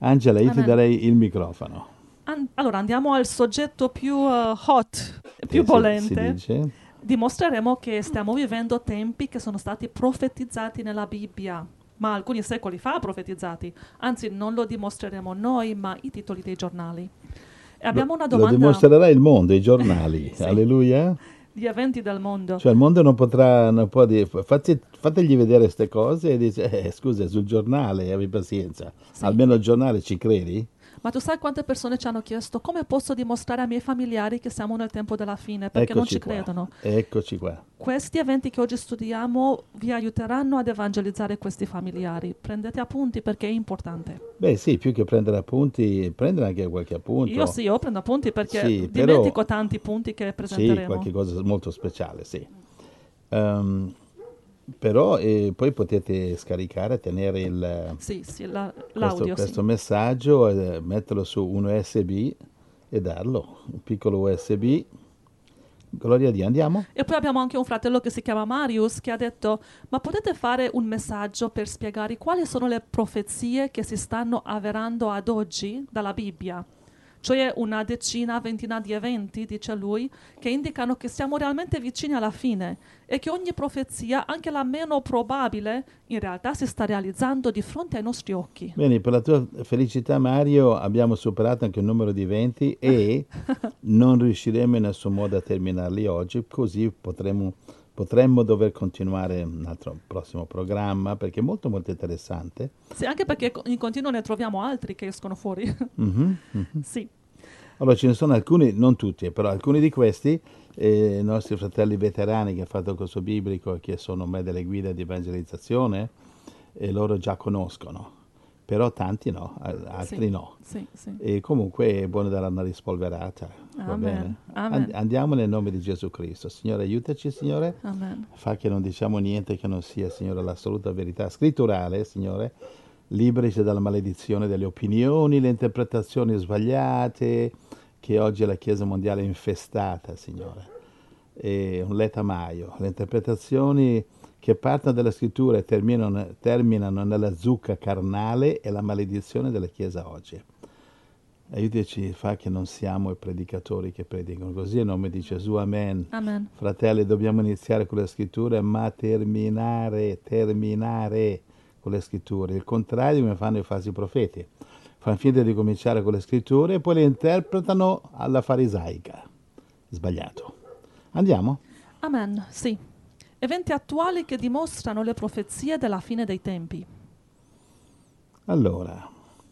Angela, io ti Amen. darei il microfono. Allora andiamo al soggetto più hot, più Che si bollente. dice? Dimostreremo che stiamo vivendo tempi che sono stati profetizzati nella Bibbia, ma alcuni secoli fa profetizzati. Anzi, non lo dimostreremo noi, ma i titoli dei giornali. E abbiamo una Lo domanda. dimostrerai il mondo, i giornali. Sì, Alleluia. gli eventi del mondo. Cioè il mondo non potrà, non può dire, fategli vedere queste cose e dice, scusa, sul giornale, abbi pazienza. Sì. Almeno il giornale ci credi? Ma tu sai quante persone ci hanno chiesto come posso dimostrare ai miei familiari che siamo nel tempo della fine, perché non ci Eccoci qua, credono. eccoci qua. Questi eventi che oggi studiamo vi aiuteranno ad evangelizzare questi familiari. Prendete appunti perché è importante. Beh sì, più che prendere appunti, prendere anche qualche Io appunto. sì, io prendo appunti perché Sì, però dimentico tanti punti che sì, presenteremo. qualche cosa molto speciale, sì. Ehm, però poi potete scaricare, tenere Sì, sì, questo, l'audio, sì. questo messaggio, metterlo su un USB e darlo, un piccolo USB. Gloria a Dio, andiamo? E poi abbiamo anche un fratello che si chiama Marius che ha detto: ma potete fare un messaggio per spiegare quali sono le profezie che si stanno avverando ad oggi dalla Bibbia? Cioè una decina, ventina di eventi, dice lui, che indicano che siamo realmente vicini alla fine e che ogni profezia, anche la meno probabile, in realtà si sta realizzando di fronte ai nostri occhi. Bene, per la tua felicità Mario abbiamo superato anche il numero di 20 e non riusciremo in nessun modo a terminarli oggi, così potremmo dover continuare un altro prossimo programma perché è molto molto interessante. Sì, anche perché in continuo ne troviamo altri che escono fuori. Mhm, mhm. Sì, Allora ce ne sono alcuni, non tutti, però alcuni di questi, i nostri fratelli veterani che hanno fatto il corso biblico e che sono ormai delle guide di evangelizzazione, e loro già conoscono, però tanti no, sì, altri no. sì, sì. E comunque è buono dare una rispolverata, va bene? Amen, amen, Andiamo nel nome di Gesù Cristo. Signore, aiutaci, Signore. amen. Fa che non diciamo niente che non sia, Signore, l'assoluta verità scritturale, Signore. Liberici dalla maledizione delle opinioni, le interpretazioni sbagliate, che oggi la Chiesa mondiale è infestata, Signore. È un letamaio. Le interpretazioni che partono dalla scrittura e terminano nella zucca carnale è la maledizione della Chiesa oggi. Aiutaci, fa che non siamo i predicatori che predicano così, in nome di Gesù, amen. Amen. Fratelli, dobbiamo iniziare con le scritture, ma terminare con le scritture. Il contrario come fanno i falsi profeti. Fanno finta di cominciare con le scritture e poi le interpretano alla farisaica. Sbagliato. Andiamo? Amen, sì. Eventi attuali che dimostrano le profezie della fine dei tempi. Allora,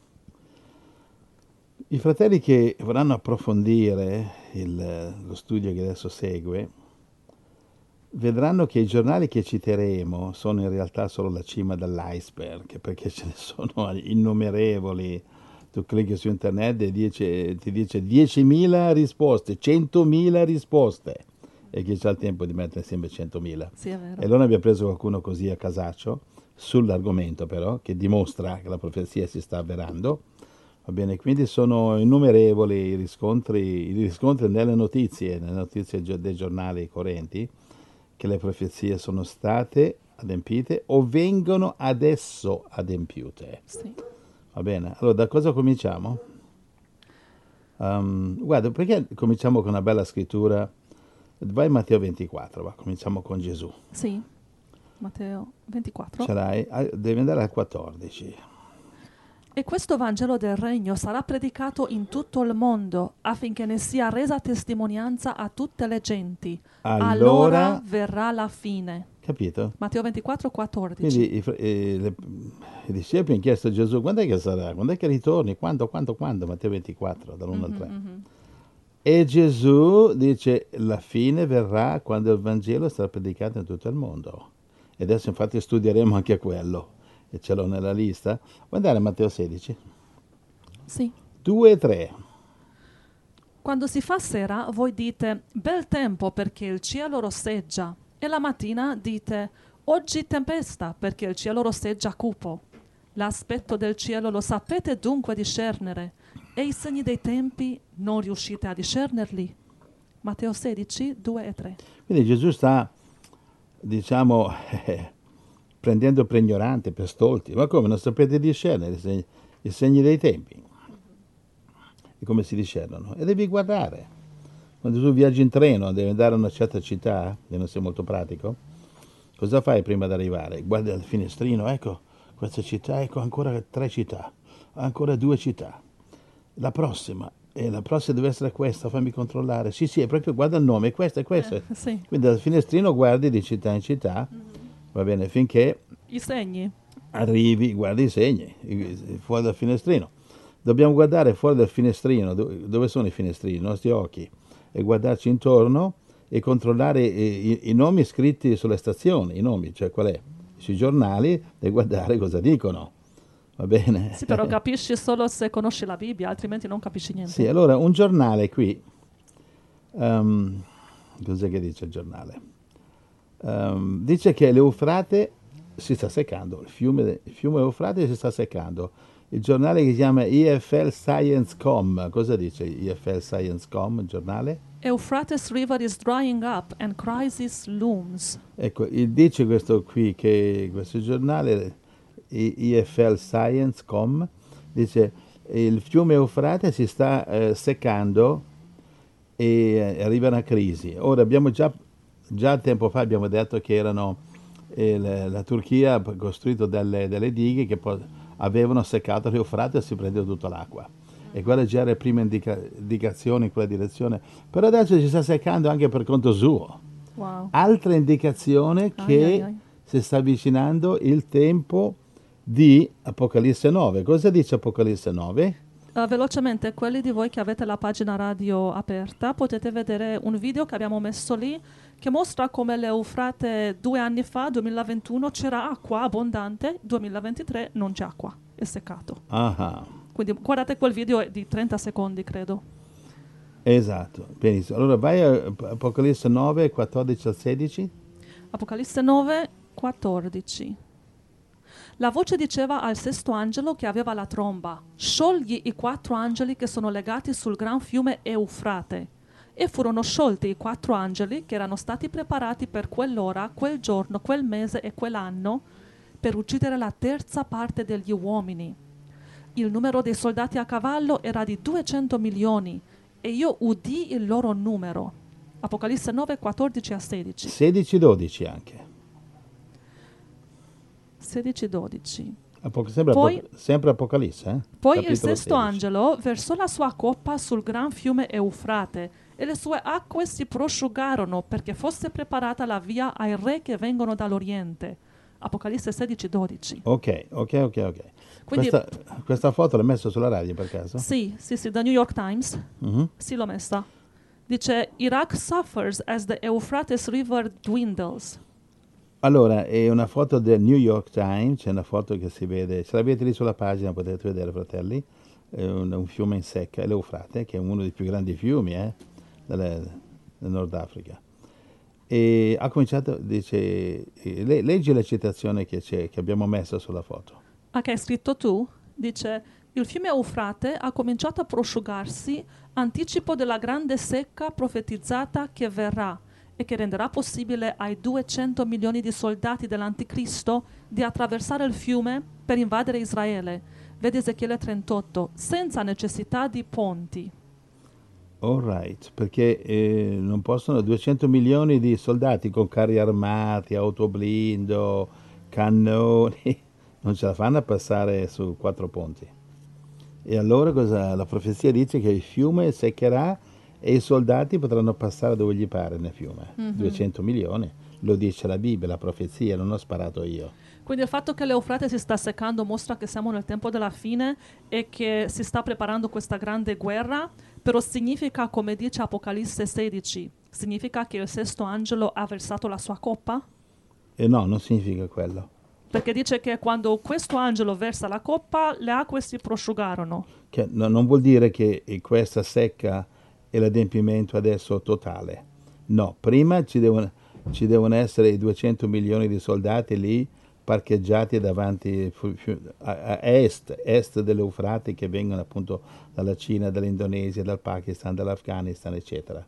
i fratelli che vorranno approfondire lo studio che adesso segue, vedranno che i giornali che citeremo sono in realtà solo la cima dell'iceberg, perché ce ne sono innumerevoli. Tu clicchi su internet e ti dice 10.000 risposte, 100.000 risposte. E chi ha il tempo di mettere sempre 100.000? Sì, è E vero. allora abbiamo preso qualcuno così a casaccio, sull'argomento però, che dimostra che la profezia si sta avverando. Va bene, quindi sono innumerevoli i riscontri nelle notizie dei giornali correnti, che le profezie sono state adempiute o vengono adesso adempiute. Sì. Va bene, allora da cosa cominciamo? Guarda, perché cominciamo con una bella scrittura? Vai in Matteo 24, va, cominciamo con Gesù. Sì. Matteo 24. Ce l'hai? Devi andare al 14. E questo Vangelo del Regno sarà predicato in tutto il mondo affinché ne sia resa testimonianza a tutte le genti. Allora Allora, verrà la fine. capito? Matteo 24, 14. Quindi i discepoli hanno chiesto a Gesù, quando è che sarà? Quando è che ritorni? Quando? Matteo 24, dall'1 al 3. E Gesù dice, la fine verrà quando il Vangelo sarà predicato in tutto il mondo. E adesso infatti studieremo anche quello, e ce l'ho nella lista. Vuoi andare a Matteo 16? Sì. 2 e 3. Quando si fa sera, voi dite, bel tempo perché il cielo rosseggia. E la mattina dite, oggi tempesta perché il cielo rosseggia cupo. L'aspetto del cielo lo sapete dunque discernere, e i segni dei tempi non riuscite a discernerli. Matteo 16, 2 e 3. Quindi Gesù sta, diciamo, prendendo per ignoranti, per stolti. Ma come, non sapete discernere i segni dei tempi, e come si discernono. E devi guardare. Quando tu viaggi in treno, devi andare a una certa città, e non sei molto pratico, cosa fai prima di arrivare? Guardi al finestrino, ecco, questa città, ecco ancora 3 città, ancora 2 città. La prossima deve essere questa, fammi controllare. Sì, sì, è proprio, guarda il nome, è questo, è questo. Sì. Quindi dal finestrino guardi di città in città, va bene, finché I segni. arrivi, guardi i segni, fuori dal finestrino. Dobbiamo guardare fuori dal finestrino, dove sono i finestrini, i nostri occhi, e guardarci intorno e controllare i nomi scritti sulle stazioni, i nomi, cioè qual è? Sui giornali, e guardare cosa dicono. Va bene? Sì, però capisci solo se conosci la Bibbia, altrimenti non capisci niente. Sì, allora un giornale qui, cos'è che dice il giornale? Dice che l'Eufrate si sta seccando, il fiume Eufrate si sta seccando. Il giornale che si chiama EFL Science.com, cosa dice EFL Science.com, il giornale? Euphrates River is drying up and crisis looms. Ecco, dice questo qui, che questo giornale, EFL Science.com, dice il fiume Eufrate si sta seccando e arriva una crisi. Ora abbiamo già tempo fa abbiamo detto che la Turchia ha costruito delle dighe che poi avevano seccato l'Eufrate e si prendeva tutta l'acqua. E quella già era la prima indicazione in quella direzione. Però adesso si sta seccando anche per conto suo. Wow. Altra indicazione che Ai. si sta avvicinando il tempo di Apocalisse 9. Cosa dice Apocalisse 9? Velocemente, quelli di voi che avete la pagina radio aperta, potete vedere un video che abbiamo messo lì che mostra come l'Eufrate 2 anni fa, 2021, c'era acqua abbondante, 2023 non c'è acqua, è seccato. Ah, Quindi guardate quel video, è di 30 secondi, credo. esatto, benissimo. Allora vai a Apocalisse 9, 14 al 16. Apocalisse 9, 14. La voce diceva al sesto angelo che aveva la tromba: sciogli i 4 angeli che sono legati sul gran fiume Eufrate. E furono sciolti i 4 angeli che erano stati preparati per quell'ora, quel giorno, quel mese e quell'anno per uccidere la terza parte degli uomini. Il numero dei soldati a cavallo era di 200 milioni e io udii il loro numero. Apocalisse 9, 14 a 16. 16, 12 anche. 16, 12. Sempre Apocalisse, eh? Poi Capitolo il sesto 16. angelo versò la sua coppa sul gran fiume Eufrate e le sue acque si prosciugarono perché fosse preparata la via ai re che vengono dall'Oriente. Apocalisse 16, 12. Ok. Quindi, Questa foto l'hai messa sulla radio per caso? sì, da New York Times. Mhm. Sì, l'ho messa. Dice: Iraq suffers as the Euphrates River dwindles. Allora, è una foto del New York Times, c'è una foto che si vede, ce l'avete lì sulla pagina, potete vedere, fratelli, è un fiume in secca, l'Eufrate, che è uno dei più grandi fiumi del Nord Africa. E ha cominciato, dice, leggi la citazione che abbiamo messo sulla foto. Che hai scritto tu? Dice: il fiume Eufrate ha cominciato a prosciugarsi, anticipo della grande secca profetizzata che verrà e che renderà possibile ai 200 milioni di soldati dell'Anticristo di attraversare il fiume per invadere Israele. Vedi Ezechiele 38, senza necessità di ponti. All right, perché non possono 200 milioni di soldati con carri armati, autoblindo, cannoni, non ce la fanno a passare su 4 ponti. E allora la profezia dice che il fiume seccherà e i soldati potranno passare dove gli pare nel fiume. 200 milioni, lo dice la Bibbia, la profezia, non ho sparato io. Quindi il fatto che l'Eufrate si sta seccando mostra che siamo nel tempo della fine e che si sta preparando questa grande guerra, però significa, come dice Apocalisse 16, significa che il sesto angelo ha versato la sua coppa? E no, non significa quello. Perché dice che quando questo angelo versa la coppa, le acque si prosciugarono. Che non vuol dire che questa secca è l'adempimento adesso totale. No, prima ci devono essere i 200 milioni di soldati lì parcheggiati davanti a est dell'Eufrate, che vengono appunto dalla Cina, dall'Indonesia, dal Pakistan, dall'Afghanistan, eccetera.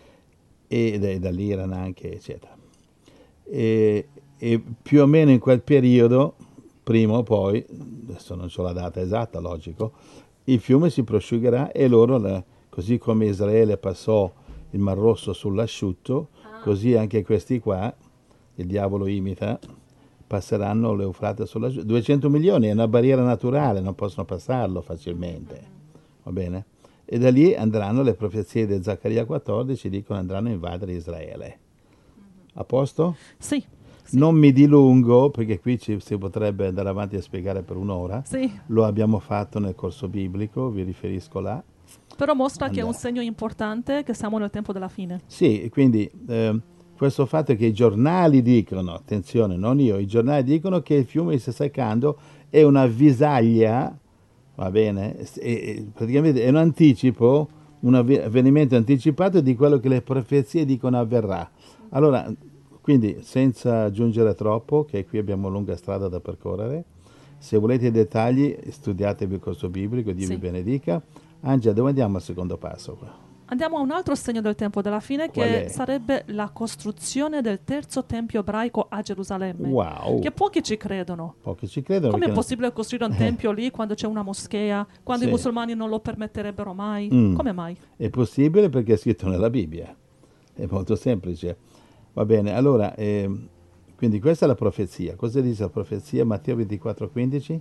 E dall'Iran anche, eccetera. E più o meno in quel periodo prima o poi, adesso non ho la data esatta, logico, il fiume si prosciugherà e loro, così come Israele passò il Mar Rosso sull'asciutto, così anche questi qua, il diavolo imita, passeranno l'Eufrate sull'asciutto. 200 milioni è una barriera naturale, non possono passarlo facilmente, va bene? E da lì andranno le profezie di Zaccaria 14, dicono andranno a invadere Israele. A posto? Sì. Sì. Non mi dilungo, perché qui si potrebbe andare avanti a spiegare per un'ora. Sì. Lo abbiamo fatto nel corso biblico, vi riferisco là. Però mostra che è un segno importante che siamo nel tempo della fine. Sì, quindi questo fatto che i giornali dicono, attenzione, non io, i giornali dicono che il fiume si sta seccando, è una visaglia, va bene, praticamente è un anticipo, un avvenimento anticipato di quello che le profezie dicono avverrà. Allora, quindi senza aggiungere troppo, che qui abbiamo lunga strada da percorrere, se volete i dettagli studiatevi il corso biblico, Dio vi benedica. Angela, dove andiamo al secondo passo qua? Andiamo a un altro segno del tempo della fine, che sarebbe la costruzione del terzo tempio ebraico a Gerusalemme. Wow! Che pochi ci credono. Pochi ci credono. Come è possibile costruire un tempio lì quando c'è una moschea, quando i musulmani non lo permetterebbero mai? Come mai? È possibile perché è scritto nella Bibbia. È molto semplice. Va bene, allora, quindi questa è la profezia. Cosa dice la profezia? Matteo 24,15?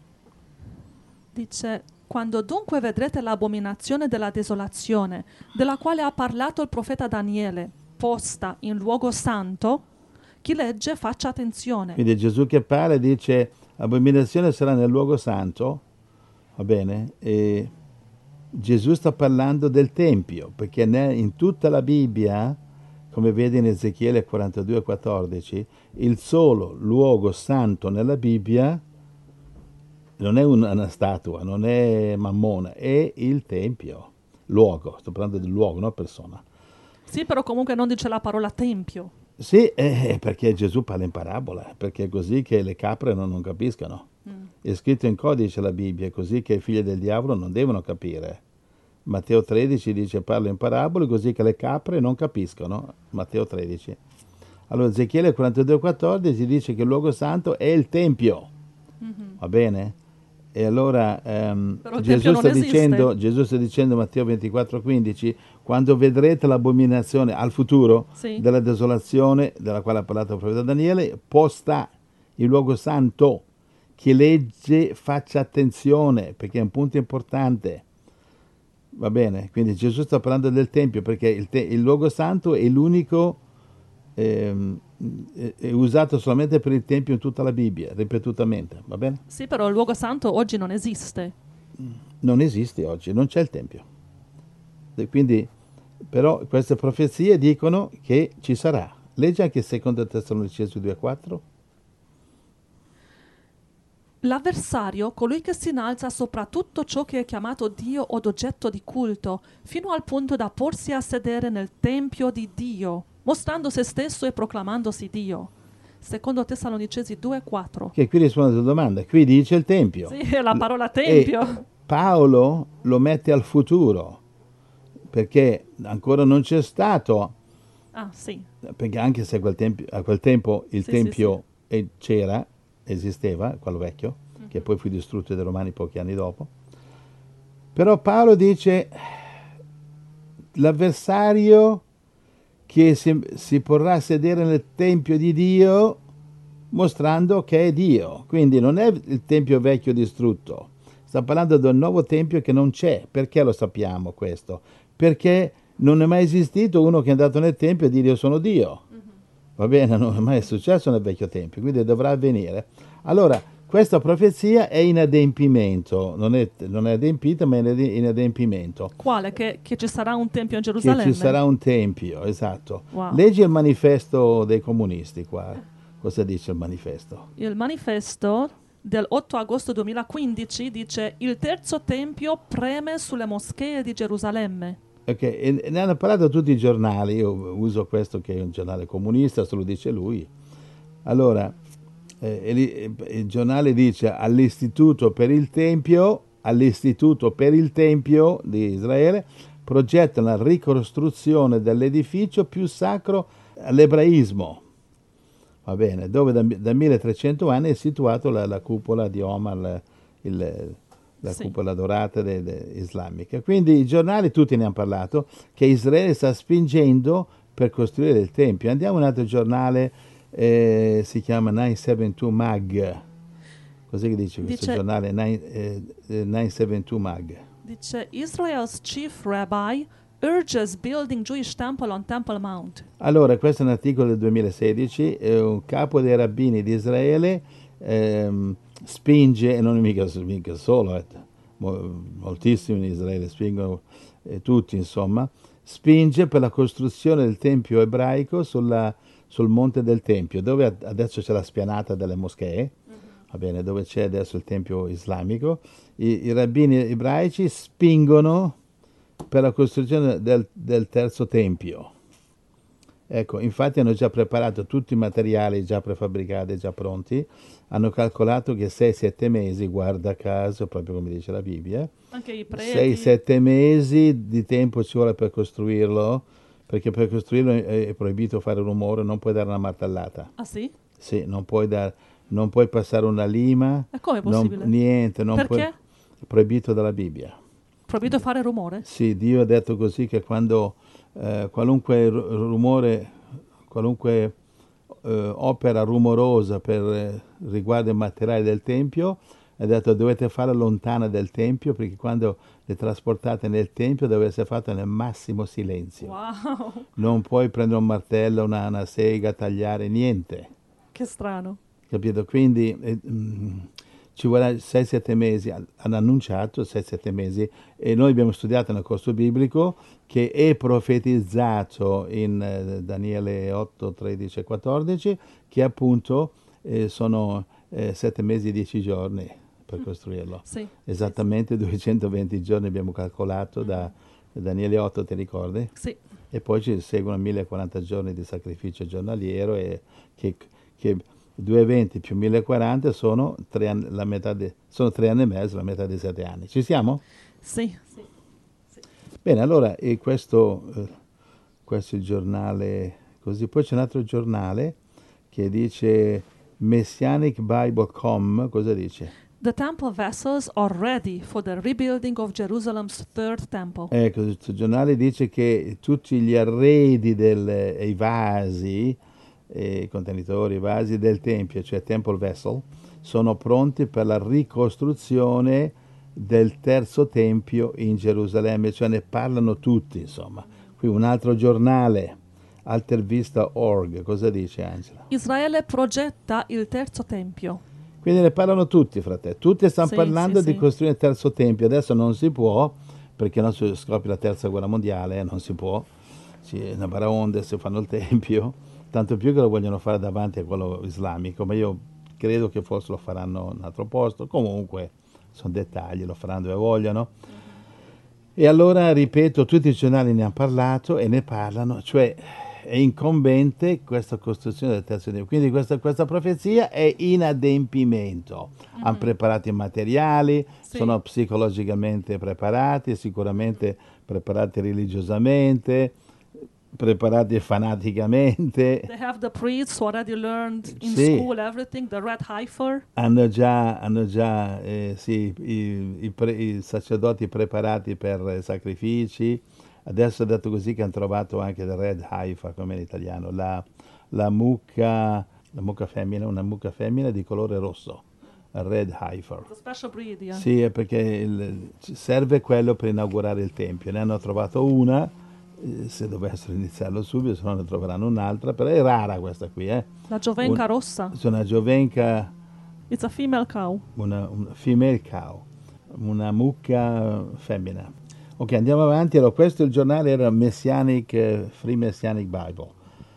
Dice: quando dunque vedrete l'abominazione della desolazione, della quale ha parlato il profeta Daniele, posta in luogo santo, chi legge faccia attenzione. Quindi Gesù che parla dice: l'abominazione sarà nel luogo santo, va bene? E Gesù sta parlando del Tempio, perché in tutta la Bibbia, come vedi in Ezechiele 42,14, il solo luogo santo nella Bibbia non è una statua, non è Mammona, è il Tempio. Luogo, sto parlando del luogo, non persona. Sì, però comunque non dice la parola Tempio. Sì, perché Gesù parla in parabola, perché è così che le capre non capiscano. È scritto in codice la Bibbia, è così che i figli del diavolo non devono capire. Matteo 13 dice parla in parabole così che le capre non capiscono. Matteo 13. Allora Ezechiele 42,14 dice che il luogo santo è il Tempio. Va bene? E allora Gesù sta dicendo Matteo 24,15, quando vedrete l'abominazione al futuro della desolazione della quale ha parlato il profeta Daniele, posta il luogo santo. Chi legge faccia attenzione, perché è un punto importante. Va bene? Quindi Gesù sta parlando del Tempio, perché il luogo santo è l'unico, è usato solamente per il Tempio in tutta la Bibbia, ripetutamente, va bene? Sì, però il luogo santo oggi non esiste. Non esiste oggi, non c'è il Tempio. E quindi, però queste profezie dicono che ci sarà. Leggi anche 2 Tessalonicesi 2,4. L'avversario, colui che si innalza sopra tutto ciò che è chiamato Dio o oggetto di culto, fino al punto da porsi a sedere nel Tempio di Dio, mostrando se stesso e proclamandosi Dio. 2 Tessalonicesi 2,4. Che qui risponde alla tua domanda. Qui dice il Tempio. Sì, è la parola Tempio. E Paolo lo mette al futuro, perché ancora non c'è stato. Ah, sì. Perché anche se a quel tempo il Tempio c'era, esisteva, quello vecchio, che poi fu distrutto dai Romani pochi anni dopo. Però Paolo dice l'avversario che si porrà a sedere nel Tempio di Dio mostrando che è Dio. Quindi non è il Tempio vecchio distrutto. Sta parlando del nuovo Tempio che non c'è. Perché lo sappiamo questo? Perché non è mai esistito uno che è andato nel Tempio e dire io sono Dio. Va bene, non è mai successo nel vecchio Tempio, quindi dovrà avvenire. Allora, questa profezia è in adempimento, non è adempita, ma è in adempimento. Quale? Che ci sarà un Tempio in Gerusalemme? Che ci sarà un Tempio, esatto. Wow. Leggi il manifesto dei comunisti qua. Cosa dice il manifesto? Il manifesto del 8 agosto 2015 dice: il terzo Tempio preme sulle moschee di Gerusalemme. Ok, e ne hanno parlato tutti i giornali, io uso questo che è un giornale comunista, se lo dice lui. Allora, il giornale dice all'Istituto per il Tempio di Israele progetta la ricostruzione dell'edificio più sacro all'ebraismo. va bene, dove da 1300 anni è situato la cupola di Omar, la Sì. cupola dorata islamica. Quindi i giornali tutti ne hanno parlato, che Israele sta spingendo per costruire il Tempio. Andiamo a un altro giornale, si chiama 972 Mag. Cos'è che dice questo Dice, giornale? 972 Mag. dice Israel's chief rabbi urges building Jewish temple on Temple Mount. Allora, questo è un articolo del 2016, un capo dei rabbini di Israele spinge, e non mica solo, moltissimi in Israele spingono, tutti insomma, spinge per la costruzione del Tempio ebraico sul Monte del Tempio, dove adesso c'è la spianata delle moschee, va bene, dove c'è adesso il Tempio islamico. I rabbini ebraici spingono per la costruzione del terzo Tempio. Ecco, infatti hanno già preparato tutti i materiali già prefabbricati, già pronti, hanno calcolato che 6-7 mesi, guarda caso, proprio come dice la Bibbia, Anche i preti. 6-7 mesi di tempo ci vuole per costruirlo, perché per costruirlo è proibito fare rumore, non puoi dare una martellata. Ah sì? Sì, non puoi passare una lima, E come è possibile? niente, Perché? è proibito dalla Bibbia. Proibito fare rumore? Sì, Dio ha detto così che quando qualunque rumore, qualunque opera rumorosa per riguardo i materiali del Tempio, ha detto dovete farla lontana del Tempio, perché quando le trasportate nel Tempio deve essere fatta nel massimo silenzio. Wow, Non puoi prendere un martello, una sega, tagliare, niente. che strano. Capito? Quindi ci vorrà 6-7 mesi, hanno annunciato 6-7 mesi, e noi abbiamo studiato nel corso biblico che è profetizzato in Daniele 8, 13 e 14 che appunto sono 7 mesi e 10 giorni per costruirlo. Sì. Esattamente 220 giorni abbiamo calcolato da Daniele 8, ti ricordi? Sì. E poi ci seguono 1040 giorni di sacrificio giornaliero, e che 220 più 1040 sono 3 anni, sono 3 anni e mezzo, la metà dei 7 anni. Ci siamo? Sì. Sì. Bene, allora, e questo è il giornale così. Poi c'è un altro giornale che dice messianicbible.com, cosa dice? The temple vessels are ready for the rebuilding of Jerusalem's third temple. Ecco, questo giornale dice che tutti gli arredi e i vasi, i contenitori, i vasi del Tempio, cioè Temple Vessel, sono pronti per la ricostruzione del terzo Tempio in Gerusalemme, cioè ne parlano tutti, insomma. Qui un altro giornale, altervista.org, cosa dice Angela? Israele progetta il terzo tempio. Quindi ne parlano tutti, fratello. Tutti stanno Sì, parlando sì, di sì. costruire il terzo tempio. Adesso non si può, perché non si scoppia la terza guerra mondiale, non si può. C'è una baraonda se fanno il tempio, tanto più che lo vogliono fare davanti a quello islamico, ma io credo che forse lo faranno in un altro posto. Comunque, sono dettagli, lo faranno dove vogliono. E allora, ripeto, tutti i giornali ne hanno parlato e ne parlano, cioè è incombente questa costruzione del terzo tempio. Quindi questa profezia è in adempimento. Hanno preparato i materiali, Sì. sono psicologicamente preparati, sicuramente preparati religiosamente, preparati fanaticamente. They have the priests who already learned in Sì. school everything, the red heifer. Hanno già sì, i sacerdoti preparati per sacrifici. Adesso è detto così che hanno trovato anche il red heifer, come in italiano, la mucca femmina, una mucca femmina di colore rosso, il red heifer. The special breed, yeah. Sì, è perché serve quello per inaugurare il tempio. Ne hanno trovato una, se dovessero iniziarlo subito, se no ne troveranno un'altra, però è rara questa qui, La giovenca rossa. È una giovenca, It's a female cow. una female cow, una mucca femmina. Ok, andiamo avanti. Allora, questo il giornale era Free Messianic Bible.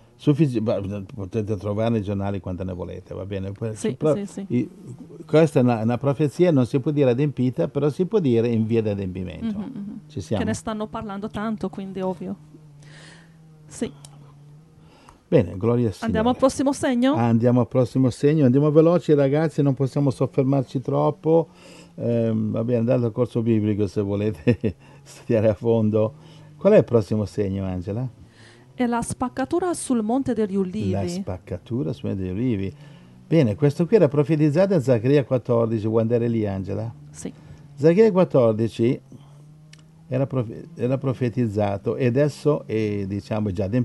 Potete trovare i giornali quanto ne volete, va bene? Sì, Però sì, sì. questa è una profezia, non si può dire adempita, però si può dire in via di adempimento. Ci siamo? Che ne stanno parlando tanto, quindi ovvio. Sì. Bene, gloria al Signore. Andiamo al prossimo segno? Andiamo al prossimo segno, andiamo veloci ragazzi, non possiamo soffermarci troppo. Va bene, andate al corso biblico se volete studiare a fondo. Qual è il prossimo segno, Angela? E la spaccatura sul Monte degli La Ulivi. spaccatura su degli ulivi. Bene, questo qui era profetizzato in Zaccaria 14, vuoi andare lì, Angela? Sì. Zaccaria 14 era profetizzato e adesso è, diciamo,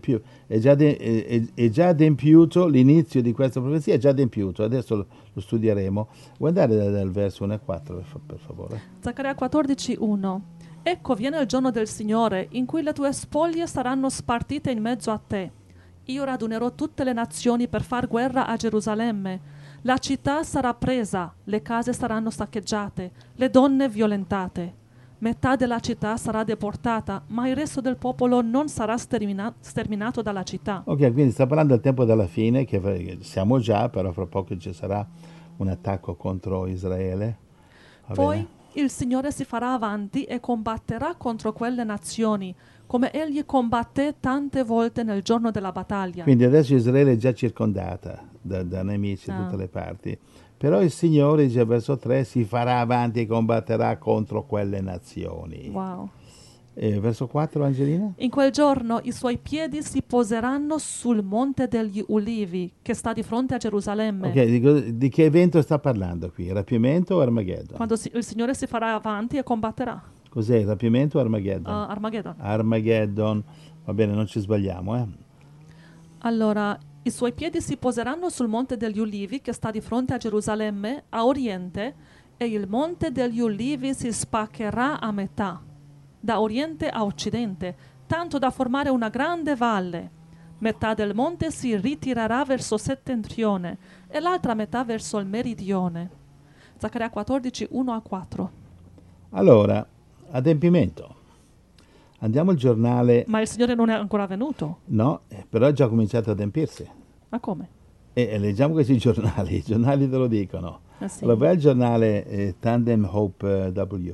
è già adempiuto, l'inizio di questa profezia è già adempiuto, adesso lo studieremo. Vuoi andare dal verso 1 a 4, per favore? Zaccaria 14:1. Ecco, viene il giorno del Signore, in cui le tue spoglie saranno spartite in mezzo a te. Io radunerò tutte le nazioni per far guerra a Gerusalemme. La città sarà presa, le case saranno saccheggiate, le donne violentate. Metà della città sarà deportata, ma il resto del popolo non sarà sterminato dalla città. Ok, quindi sta parlando del tempo della fine, che siamo già, però fra poco ci sarà un attacco contro Israele. Va Poi bene? il Signore si farà avanti e combatterà contro quelle nazioni, come egli combatté tante volte nel giorno della battaglia. Quindi adesso Israele è già circondata da nemici da tutte le parti. Però il Signore, dice verso 3, si farà avanti e combatterà contro quelle nazioni. Wow. E verso 4, Angelina? In quel giorno i suoi piedi si poseranno sul Monte degli Ulivi, che sta di fronte a Gerusalemme. Ok, di che evento sta parlando qui? Rapimento o Armageddon? Quando il Signore si farà avanti e combatterà. Cos'è, rapimento o Armageddon? Armageddon. Armageddon. Va bene, non ci sbagliamo, eh? Allora, i suoi piedi si poseranno sul Monte degli Ulivi, che sta di fronte a Gerusalemme, a oriente, e il Monte degli Ulivi si spaccherà a metà, da oriente a occidente, tanto da formare una grande valle. Metà del monte si ritirerà verso settentrione e l'altra metà verso il meridione. Zaccaria 14, 1 a 4. Allora, adempimento. Andiamo al giornale. Ma il Signore non è ancora venuto. No, però ha già cominciato ad adempirsi. Ma come? E leggiamo questi giornali, i giornali te lo dicono. Sì. Allora, vai al giornale Tandem Hope W.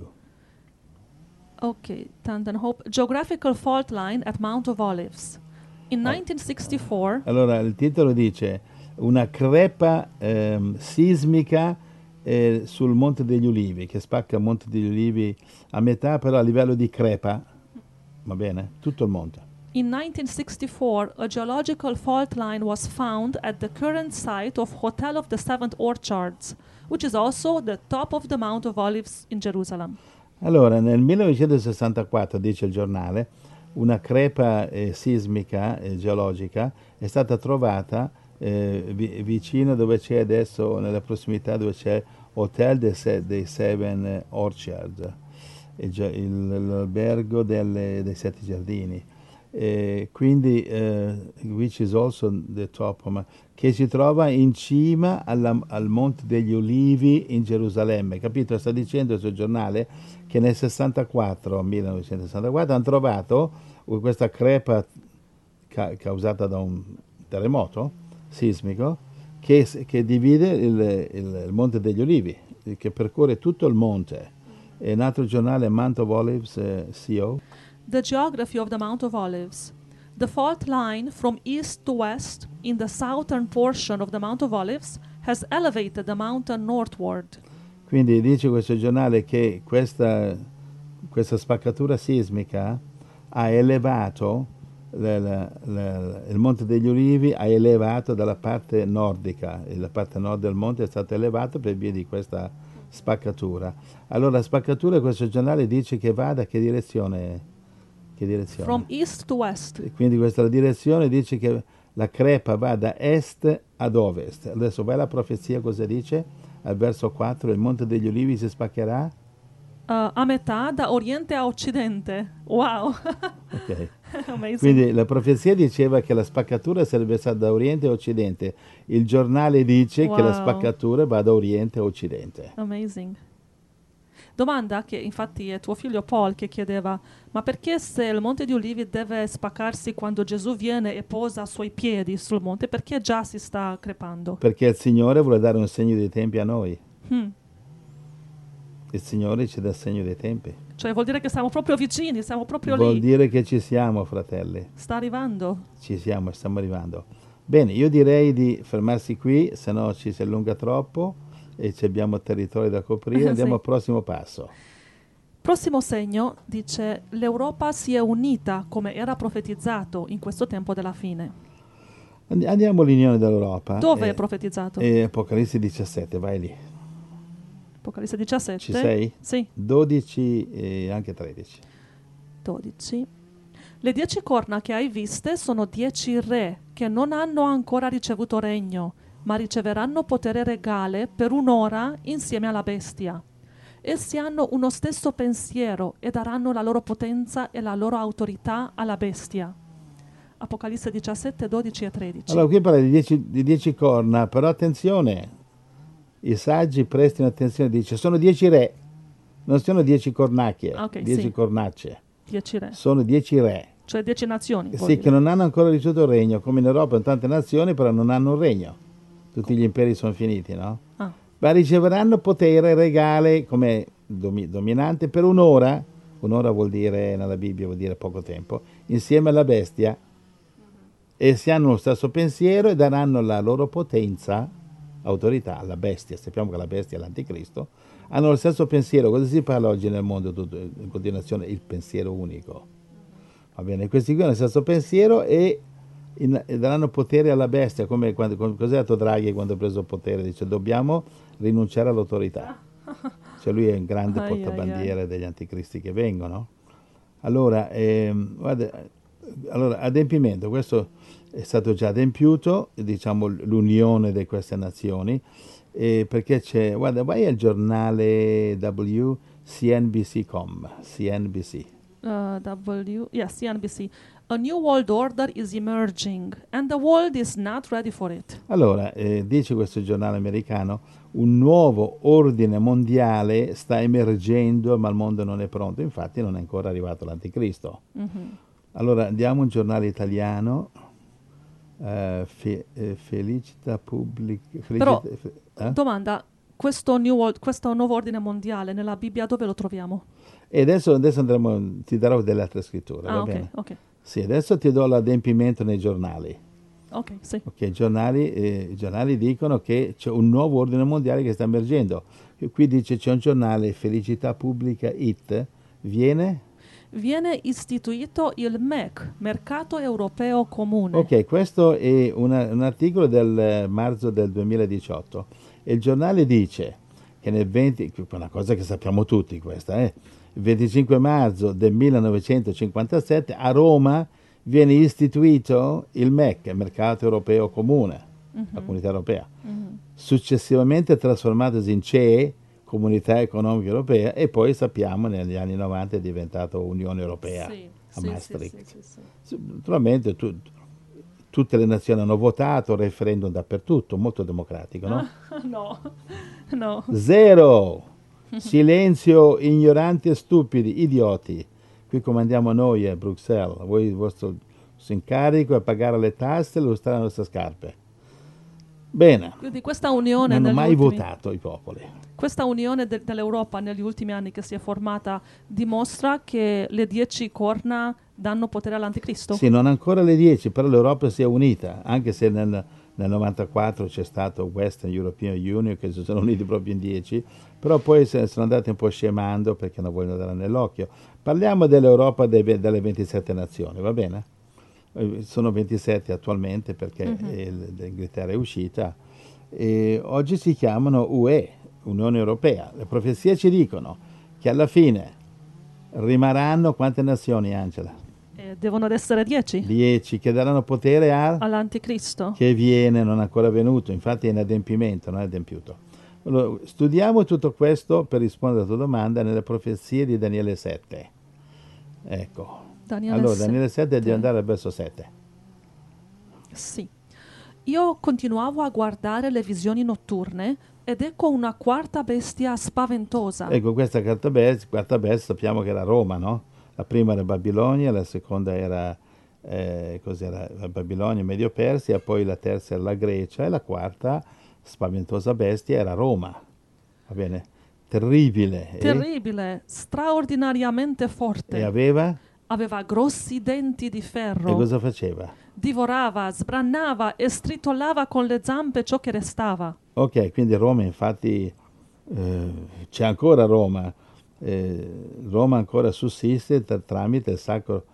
Ok, Tandem Hope. Geographical Fault Line at Mount of Olives. In 1964, Allora, il titolo dice una crepa sismica sul Monte degli Ulivi, che spacca il Monte degli Ulivi a metà, però a livello di crepa, va bene? Tutto il monte. in 1964, a geological fault line was found at the current site of Hotel of the Seven Orchards, which is also the top of the Mount of Olives in Jerusalem. Allora, nel 1964, dice il giornale, una crepa sismica geologica è stata trovata vicino dove c'è adesso, nella prossimità dove c'è Hotel dei Seven Orchards, l'albergo dei Sette Giardini. Quindi, which is also the top, che si trova in cima al Monte degli Ulivi in Gerusalemme. Capito? Sta dicendo il suo giornale che nel 1964 hanno trovato questa crepa causata da un terremoto sismico che divide il Monte degli Ulivi, che percorre tutto il monte. E un altro giornale, Mount of Olives, CO. The geography of the Mount of Olives. The fault line from east to west in the southern portion of the Mount of Olives has elevated the mountain northward. Quindi dice questo giornale che questa spaccatura sismica ha elevato il Monte degli Ulivi, ha elevato dalla parte nordica, e la parte nord del monte è stata elevata per via di questa spaccatura. Allora la spaccatura, questo giornale dice che va da che direzione? From east to west. Quindi questa direzione dice che la crepa va da est ad ovest. Adesso vai alla profezia, cosa dice? Al verso 4, il Monte degli Ulivi si spaccherà? A metà, da oriente a occidente. Wow. Ok. Amazing. Quindi la profezia diceva che la spaccatura sarebbe stata da oriente a occidente. Il giornale dice che la Wow. spaccatura va da oriente a occidente. Amazing. Domanda che infatti è tuo figlio Paul che chiedeva, ma perché se il Monte di Ulivi deve spaccarsi quando Gesù viene e posa i suoi piedi sul monte, perché già si sta crepando? Perché il Signore vuole dare un segno dei tempi a noi. Hmm. Il Signore ci dà il segno dei tempi. Cioè vuol dire che siamo proprio vicini, siamo proprio Vuol lì. dire che ci siamo, fratelli. Sta arrivando. Ci siamo, stiamo arrivando. Bene, io direi di fermarsi qui, se no ci si allunga troppo e ci abbiamo territorio da coprire. Andiamo Sì. al prossimo passo. Prossimo segno dice l'Europa si è unita come era profetizzato in questo tempo della fine. Andiamo all'Unione dell'Europa. Dove è profetizzato? Apocalisse 17, vai lì. Apocalisse 17. Ci sei? Sì. 12 e anche 13. 12. Le 10 corna che hai viste sono 10 re che non hanno ancora ricevuto regno, ma riceveranno potere regale per un'ora insieme alla bestia. Essi hanno uno stesso pensiero e daranno la loro potenza e la loro autorità alla bestia. Apocalisse 17, 12 e 13. Allora, qui parla di 10 corna, però attenzione, i saggi prestino attenzione, dice, sono 10 re, non sono 10 cornacchie, Ok, 10 sì. cornacce, 10 re, sono 10 re. cioè 10 nazioni. vuol Sì, dire. che non hanno ancora ricevuto il regno, come in Europa in tante nazioni, però non hanno un regno. Tutti gli imperi sono finiti, no? Ah, Ma riceveranno potere regale come dominante per un'ora, un'ora vuol dire, nella Bibbia vuol dire poco tempo, insieme alla bestia, e si hanno lo stesso pensiero e daranno la loro potenza, autorità alla bestia. Sappiamo che la bestia è l'anticristo. Hanno lo stesso pensiero. Cosa si parla oggi nel mondo tutto, in continuazione? Il pensiero unico. Va bene? Questi qui hanno lo stesso pensiero e daranno potere alla bestia, come cos'è detto Draghi quando ha preso il potere? Dice dobbiamo rinunciare all'autorità. Cioè lui è un grande portabandiere degli anticristi che vengono. Allora, guarda, allora, adempimento, questo è stato già adempiuto, diciamo l'unione di queste nazioni, perché c'è, guarda, vai al giornale CNBC.com, CNBC. CNBC. A new world order is emerging and the world is not ready for it. Allora, dice questo giornale americano, un nuovo ordine mondiale sta emergendo, ma il mondo non è pronto. Infatti non è ancora arrivato l'anticristo. Mm-hmm. Allora, andiamo a un giornale italiano, Felicità Pubblica. Però, domanda, questo nuovo ordine mondiale nella Bibbia dove lo troviamo? E adesso andremo, ti darò delle altre scritture, va bene? Ok. Sì, adesso ti do l'adempimento nei giornali. Ok, sì. Ok, i giornali dicono che c'è un nuovo ordine mondiale che sta emergendo. Qui dice c'è un giornale, Felicità Pubblica IT, viene istituito il MEC, Mercato Europeo Comune. Ok, questo è un articolo del marzo del 2018 e il giornale dice che nel 20, una cosa che sappiamo tutti questa, il 25 marzo del 1957 a Roma viene istituito il MEC, Mercato Europeo Comune, la Comunità Europea, successivamente trasformatosi in CE, Comunità Economica Europea, e poi sappiamo negli anni 90 è diventato Unione Europea a Maastricht. Sì. Naturalmente tutte le nazioni hanno votato, referendum dappertutto, molto democratico, no? No. Zero! Silenzio, ignoranti e stupidi, idioti. Qui comandiamo noi a Bruxelles, voi il vostro incarico è pagare le tasse e illustrare le nostre scarpe. Bene, Quindi questa unione non hanno mai votato i popoli. Questa unione dell'Europa negli ultimi anni che si è formata dimostra che le 10 corna danno potere all'anticristo? Sì, non ancora le 10, però l'Europa si è unita, anche se nel 94 c'è stato Western European Union che si sono uniti proprio in 10, però poi sono andati un po' scemando perché non vogliono dare nell'occhio. Parliamo dell'Europa delle 27 nazioni, va bene? Sono 27 attualmente perché l'Inghilterra è uscita e oggi si chiamano UE, Unione Europea. Le profezie ci dicono che alla fine rimarranno quante nazioni, Angela? Devono essere 10? 10 che daranno potere all'anticristo che viene, non è ancora venuto, infatti è in adempimento, non è adempiuto. Allora, studiamo tutto questo per rispondere alla tua domanda nelle profezie di Daniele 7. Ecco. Daniele 7 deve andare al verso 7. Sì. Io continuavo a guardare le visioni notturne ed ecco una quarta bestia spaventosa. Ecco, questa quarta bestia sappiamo che era Roma, no? La prima era Babilonia, la seconda era cos'era? La Babilonia, Medio Persia, poi la terza era la Grecia e la quarta spaventosa bestia era Roma. Va bene? Terribile. Straordinariamente forte. E aveva grossi denti di ferro. E cosa faceva? Divorava, sbranava e stritolava con le zampe ciò che restava. Ok, quindi Roma infatti c'è ancora Roma. Roma ancora sussiste tramite il sacro,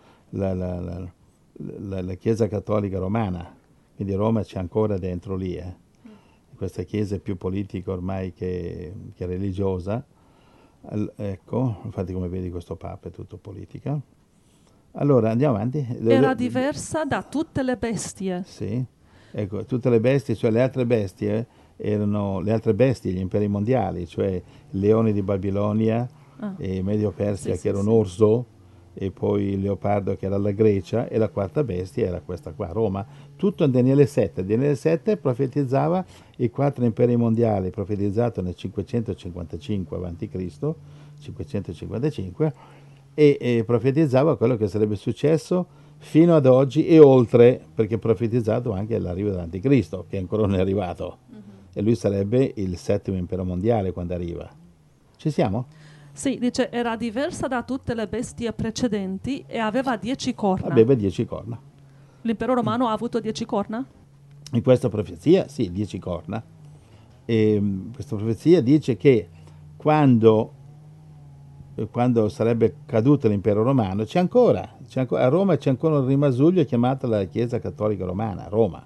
la Chiesa Cattolica Romana, quindi Roma c'è ancora dentro lì. Questa Chiesa è più politica ormai che religiosa. Ecco, infatti come vedi questo Papa è tutto politica. Allora andiamo avanti. Era diversa da tutte le bestie. Sì, ecco, tutte le bestie, cioè le altre bestie erano le altre bestie, gli imperi mondiali, cioè il leone di Babilonia e Medio Persia che era un orso, e poi il leopardo che era la Grecia, e la quarta bestia era questa qua, Roma. Tutto in Daniele 7. Daniele 7 profetizzava i 4 imperi mondiali, profetizzato nel 555 a.C., 555, e profetizzava quello che sarebbe successo fino ad oggi e oltre, perché è profetizzato anche l'arrivo dell'Anticristo, che ancora non è arrivato. E lui sarebbe il 7° impero mondiale quando arriva. Ci siamo? Sì, dice, era diversa da tutte le bestie precedenti e aveva 10 corna. Aveva 10 corna. L'impero romano ha avuto 10 corna? In questa profezia, sì, 10 corna. E questa profezia dice che quando sarebbe caduto l'impero romano, c'è ancora, a Roma c'è ancora un rimasuglio chiamato la Chiesa Cattolica Romana, Roma.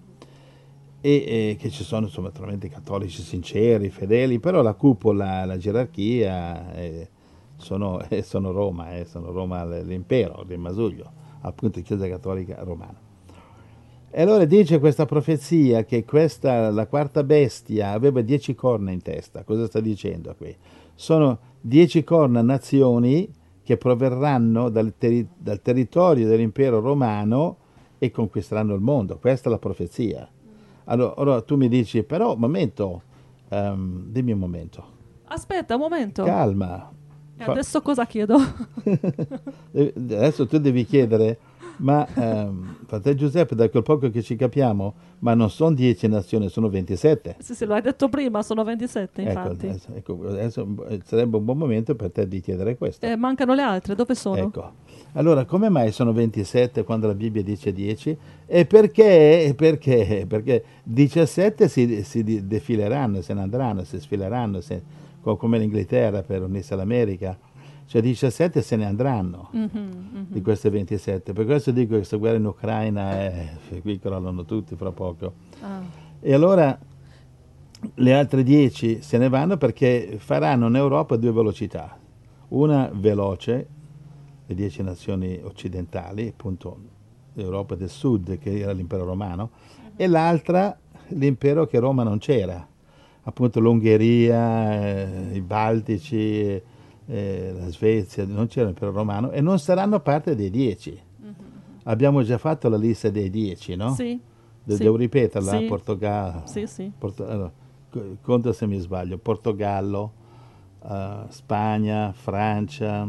E che ci sono insomma naturalmente cattolici sinceri, fedeli, però la cupola, la gerarchia sono Roma, sono Roma l'impero, il rimasuglio, appunto Chiesa Cattolica Romana. E allora dice questa profezia che la quarta bestia aveva 10 corna in testa. Cosa sta dicendo qui? Sono 10 corna nazioni che proverranno dal territorio dell'impero romano e conquisteranno il mondo. Questa è la profezia. Allora tu mi dici, però, momento, dimmi un momento. Aspetta un momento. Calma. E adesso cosa chiedo? Adesso tu devi chiedere, ma fratello Giuseppe, da quel poco che ci capiamo, ma non sono 10 nazioni, sono 27. Sì, lo hai detto prima, sono 27 infatti. Ecco, adesso sarebbe un buon momento per te di chiedere questo. Mancano le altre, dove sono? Ecco. Allora, come mai sono 27 quando la Bibbia dice 10? E perché? Perché 17 si defileranno, se ne andranno, si sfileranno, come l'Inghilterra per unirsi all'America. Cioè 17 se ne andranno di queste 27. Per questo dico che questa guerra in Ucraina qui crollano tutti fra poco. E allora le altre 10 se ne vanno perché faranno in Europa 2 velocità. Una veloce, le 10 nazioni occidentali, appunto l'Europa del Sud, che era l'impero romano, e l'altra l'impero che Roma non c'era, appunto l'Ungheria, i Baltici, la Svezia, non c'era l'impero romano e non saranno parte dei 10. Abbiamo già fatto la lista dei 10, no? Sì. Devo ripeterla? Sì. Portogallo. Sì. Allora, conta se mi sbaglio. Portogallo, Spagna, Francia,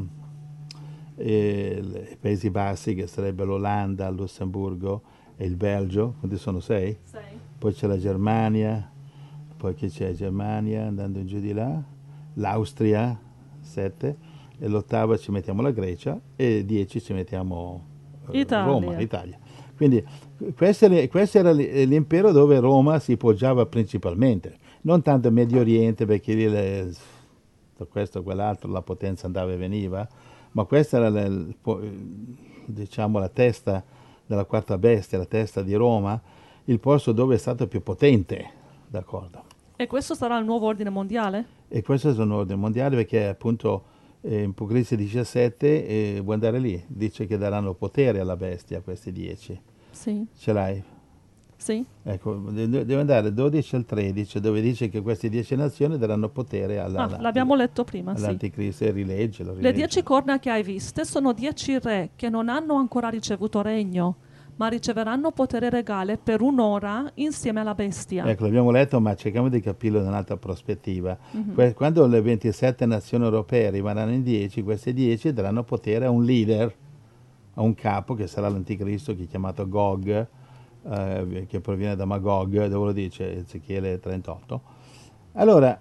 i Paesi Bassi, che sarebbe l'Olanda, il Lussemburgo e il Belgio. Quanti sono? 6? 6. Poi c'è la Germania, poi che c'è Germania andando in giù di là, l'Austria, 7, e l'8ª ci mettiamo la Grecia e 10 ci mettiamo Roma, l'Italia. Quindi questo era l'impero dove Roma si poggiava principalmente, non tanto il Medio Oriente, perché lì questo o quell'altro la potenza andava e veniva, ma questa era diciamo la testa della quarta bestia, la testa di Roma, il posto dove è stato più potente, d'accordo? E questo sarà il nuovo ordine mondiale? E questo è il nuovo ordine mondiale perché appunto in Apocalisse 17 vuoi andare lì, dice che daranno potere alla bestia, questi 10. Sì. Ce l'hai? Sì. Ecco, devo andare 12 al 13, dove dice che queste 10 nazioni daranno potere l'abbiamo letto prima, all'Anticristo, e rileggelo. Le 10 corna che hai viste sono 10 re che non hanno ancora ricevuto regno, ma riceveranno potere regale per un'ora insieme alla bestia. Ecco, l'abbiamo letto, ma cerchiamo di capirlo da un'altra prospettiva. Quando le 27 nazioni europee arriveranno in 10, queste 10 daranno potere a un leader, a un capo, che sarà l'Anticristo, che è chiamato Gog, che proviene da Magog, dove lo dice Ezechiele 38. Allora,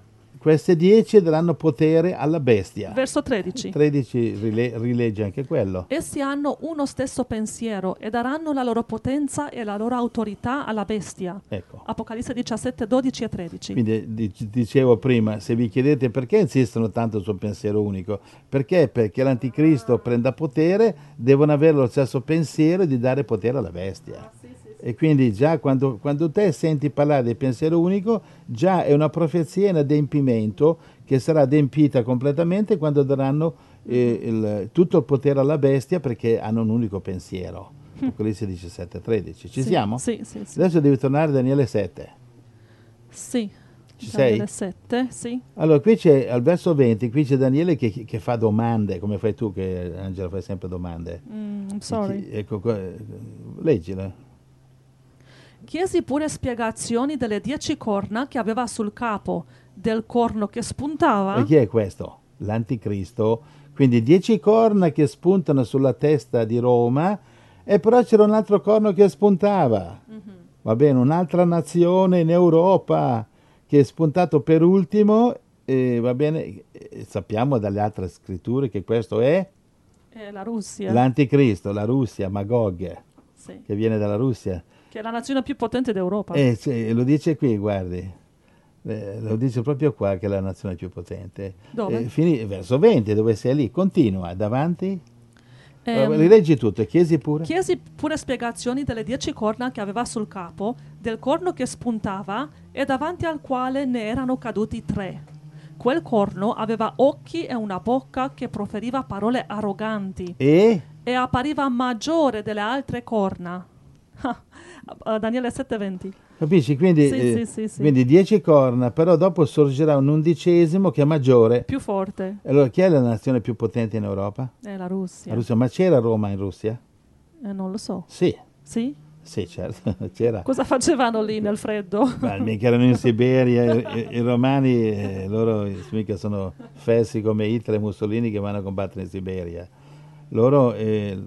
queste 10 daranno potere alla bestia. Verso 13. 13 rilegge anche quello. Essi hanno uno stesso pensiero e daranno la loro potenza e la loro autorità alla bestia. Ecco. Apocalisse 17, 12 e 13. Quindi dicevo prima, se vi chiedete perché insistono tanto sul pensiero unico, perché? Perché l'anticristo prenda potere, devono avere lo stesso pensiero di dare potere alla bestia. E quindi già quando te senti parlare del pensiero unico, già è una profezia in adempimento che sarà adempita completamente quando daranno tutto il potere alla bestia, perché hanno un unico pensiero. Apocalisse 17, 13. Ci siamo? Sì. Adesso devi tornare a Daniele 7. Sì. Ci Daniele sei? 7, sì. Allora, qui c'è al verso 20, qui c'è Daniele che fa domande, come fai tu, che Angela fai sempre domande. I'm sorry. Ecco, leggila. Chiesi pure spiegazioni delle 10 corna che aveva sul capo, del corno che spuntava. E chi è questo? L'anticristo. Quindi 10 corna che spuntano sulla testa di Roma, e però c'era un altro corno che spuntava. Va bene, un'altra nazione in Europa che è spuntato per ultimo, va bene, sappiamo dalle altre scritture che questo è La Russia. l'anticristo, la Russia, Magog, Sì. che viene dalla Russia. Che è la nazione più potente d'Europa. Sì, lo dice qui, guardi. Lo dice proprio qua che è la nazione più potente. Dove? Verso 20, dove sei lì. Continua, davanti. Rileggi tutto, chiesi pure. Chiesi pure spiegazioni delle 10 corna che aveva sul capo, del corno che spuntava e davanti al quale ne erano caduti 3. Quel corno aveva occhi e una bocca che proferiva parole arroganti E appariva maggiore delle altre corna. Daniele 7:20. capisci? Quindi, Sì. quindi 10 corna, però dopo sorgerà un 11° che è maggiore. Più forte Allora, chi è la nazione più potente in Europa? è la Russia. La Russia. Ma c'era Roma in Russia? Non lo so. Sì, Sì? sì, certo, c'era. Cosa facevano lì nel freddo? Ma mica erano in Siberia, i romani, loro mica sono fessi come Hitler e Mussolini che vanno a combattere in Siberia. Loro,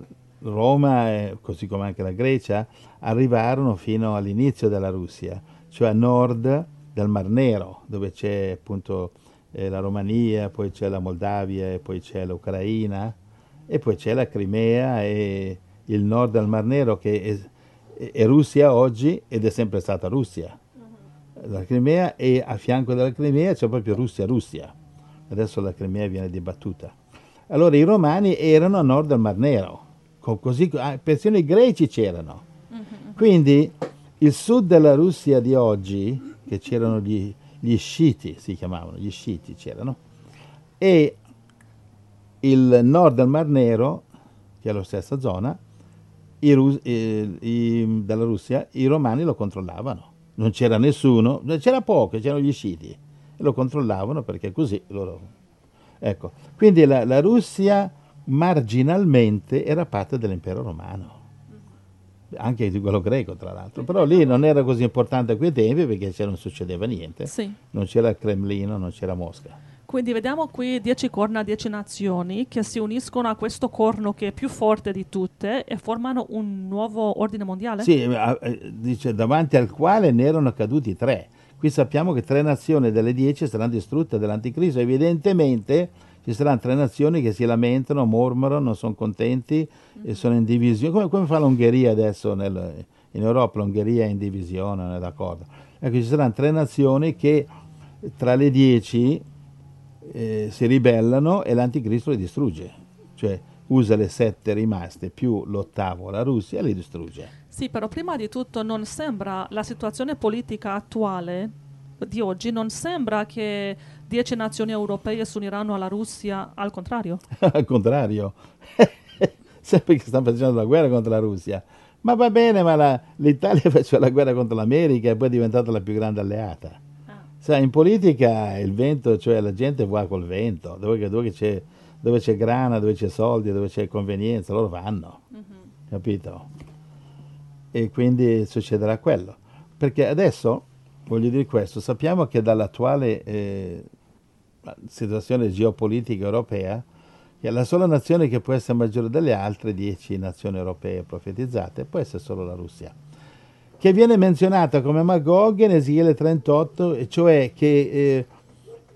Roma, così come anche la Grecia, arrivarono fino all'inizio della Russia, cioè a nord del Mar Nero, dove c'è appunto la Romania, poi c'è la Moldavia, e poi c'è l'Ucraina, e poi c'è la Crimea e il nord del Mar Nero che è Russia oggi ed è sempre stata Russia. La Crimea, e a fianco della Crimea c'è proprio Russia. Adesso la Crimea viene dibattuta. Allora i romani erano a nord del Mar Nero, così persino i greci c'erano. Quindi il sud della Russia di oggi, che c'erano gli sciiti, si chiamavano, gli sciiti c'erano, e il nord del Mar Nero, che è la stessa zona, della Russia, i romani lo controllavano. Non c'era nessuno, c'era poco, c'erano gli sciiti, e lo controllavano perché così loro... Ecco, quindi la Russia marginalmente era parte dell'impero romano, anche di quello greco tra l'altro, però lì non era così importante a quei tempi perché non succedeva niente, Sì. non c'era il Cremlino, non c'era Mosca. Quindi vediamo qui 10 corna, 10 nazioni che si uniscono a questo corno che è più forte di tutte e formano un nuovo ordine mondiale? Sì, dice davanti al quale ne erano caduti 3. Qui sappiamo che 3 nazioni delle 10 saranno distrutte dall'anticristo. Evidentemente ci saranno 3 nazioni che si lamentano, mormorano, non sono contenti e sono in divisione. Come fa l'Ungheria adesso in Europa? L'Ungheria è in divisione, non è d'accordo. Ecco, ci saranno 3 nazioni che tra le 10 si ribellano e l'anticristo le distrugge. Cioè usa le 7 rimaste più l'8avo, la Russia, e le distrugge. Sì, però prima di tutto non sembra, la situazione politica attuale di oggi, non sembra che 10 nazioni europee si uniranno alla Russia, al contrario. Al contrario, sempre che stanno facendo la guerra contro la Russia. Ma va bene, ma l'Italia faceva la guerra contro l'America e poi è diventata la più grande alleata. Sai, in politica il vento, cioè la gente va col vento, dove c'è grana, dove c'è soldi, dove c'è convenienza, loro vanno, capito? E quindi succederà quello. Perché adesso, voglio dire questo, sappiamo che dall'attuale situazione geopolitica europea, che la sola nazione che può essere maggiore delle altre 10 nazioni europee profetizzate può essere solo la Russia, che viene menzionata come Magog in Ezechiele 38, e cioè che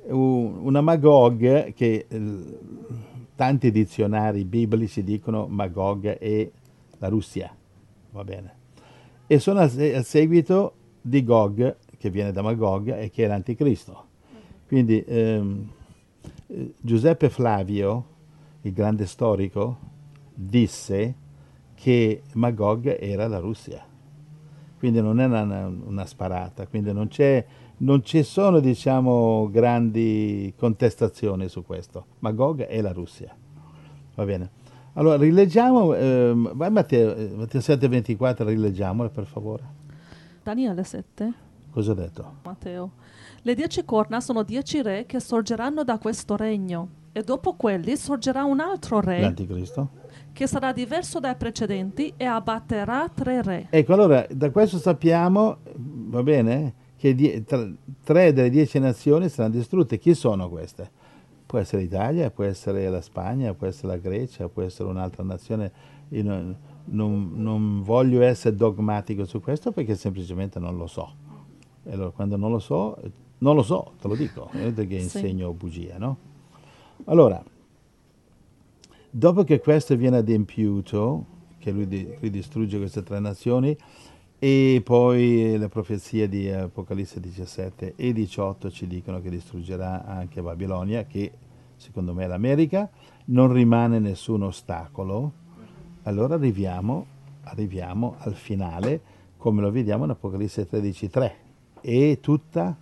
una Magog che tanti dizionari biblici dicono Magog è la Russia, va bene? E sono al seguito di Gog, che viene da Magog e che è l'anticristo. Quindi Giuseppe Flavio, il grande storico, disse che Magog era la Russia. Quindi non è una sparata, quindi non ci sono, diciamo, grandi contestazioni su questo. Magog è la Russia. Va bene. Allora, rileggiamo, vai Matteo 7,24, rileggiamole per favore. Daniele 7. Cosa ho detto? Matteo. Le 10 corna sono 10 re che sorgeranno da questo regno, e dopo quelli sorgerà un altro re L'anticristo. che sarà diverso dai precedenti e abbatterà 3 re. Ecco, allora, da questo sappiamo, va bene, che 3 delle 10 nazioni saranno distrutte. Chi sono queste? Può essere l'Italia, può essere la Spagna, può essere la Grecia, può essere un'altra nazione. Io non voglio essere dogmatico su questo perché semplicemente non lo so. E allora, quando non lo so, te lo dico, non è che insegno bugia, no? Allora, dopo che questo viene adempiuto, che lui distrugge queste 3 nazioni, e poi le profezie di Apocalisse 17 e 18 ci dicono che distruggerà anche Babilonia, che secondo me è l'America, non rimane nessun ostacolo. Allora arriviamo al finale, come lo vediamo in Apocalisse 13:3. E tutta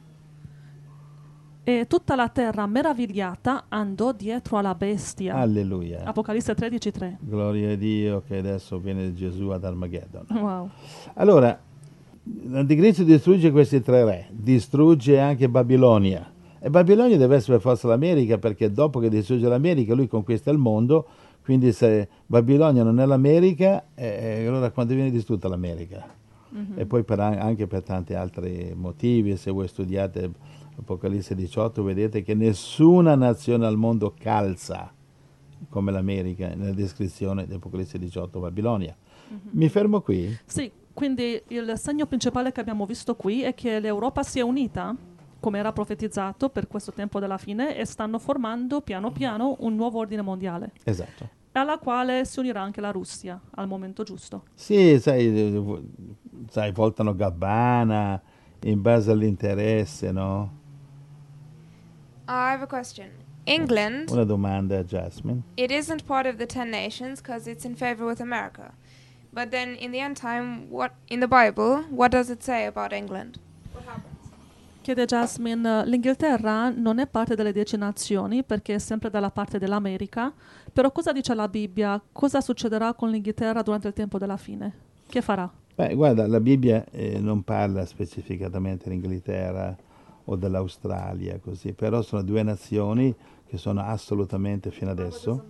la terra meravigliata andò dietro alla bestia. Alleluia. Apocalisse 13:3. Gloria a Dio che adesso viene Gesù ad Armageddon. Wow. Allora, l'anticristo distrugge questi 3 re, distrugge anche Babilonia. E Babilonia deve essere per forza l'America, perché dopo che distrugge l'America lui conquista il mondo, quindi se Babilonia non è l'America, allora quando viene distrutta l'America? E poi anche per tanti altri motivi, se voi studiate Apocalisse 18 vedete che nessuna nazione al mondo calza come l'America nella descrizione di Apocalisse 18 Babilonia. Mi fermo qui? Sì, quindi il segno principale che abbiamo visto qui è che l'Europa si è unita, come era profetizzato per questo tempo della fine, e stanno formando piano piano un nuovo ordine mondiale. Esatto. Alla quale si unirà anche la Russia al momento giusto. Sì, sai, voltano gabbana in base all'interesse, no? I have a question. England, Una domanda, Jasmine. it isn't part of the 10 nations because it's in favor with America. But then in the end time, in the Bible, what does it say about England? What happens? Chiede Jasmine, l'Inghilterra non è parte delle 10 nazioni perché è sempre dalla parte dell'America, però cosa dice la Bibbia? Cosa succederà con l'Inghilterra durante il tempo della fine? Che farà? Beh, guarda, la Bibbia non parla specificatamente dell'Inghilterra o dell'Australia, così, però sono 2 nazioni che sono assolutamente, fino adesso,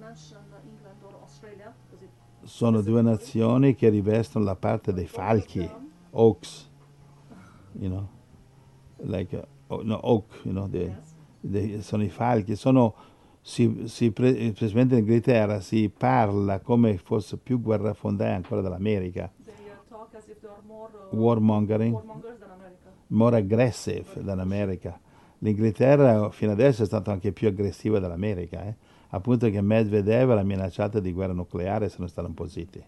sono 2 nazioni che rivestono la parte dei falchi, oaks, you know, like, oak, you know, sono i falchi, specialmente in Inghilterra si parla come fosse più guerrafondai ancora dell'America. Warmongering, more aggressive dall'America. L'Inghilterra fino adesso è stata anche più aggressiva dell'America, appunto che Medvedev l'ha minacciata di guerra nucleare se non stanno un po' zitti.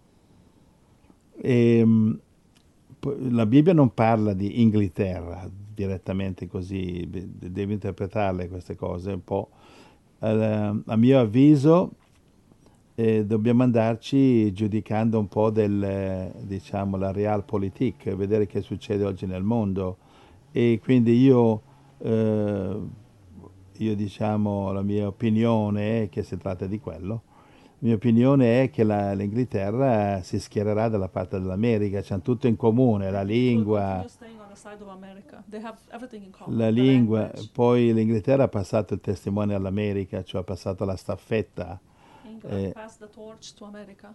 La Bibbia non parla di Inghilterra direttamente così, devi interpretarle queste cose un po'. A mio avviso dobbiamo andarci giudicando un po' diciamo, la realpolitik, vedere che succede oggi nel mondo, e quindi io diciamo la mia opinione è che si tratta di quello. La mia opinione è che l'Inghilterra si schiererà dalla parte dell'America, c'hanno tutto in comune, la lingua, poi l'Inghilterra ha passato il testimone all'America, cioè ha passato la staffetta. Pass the torch to America.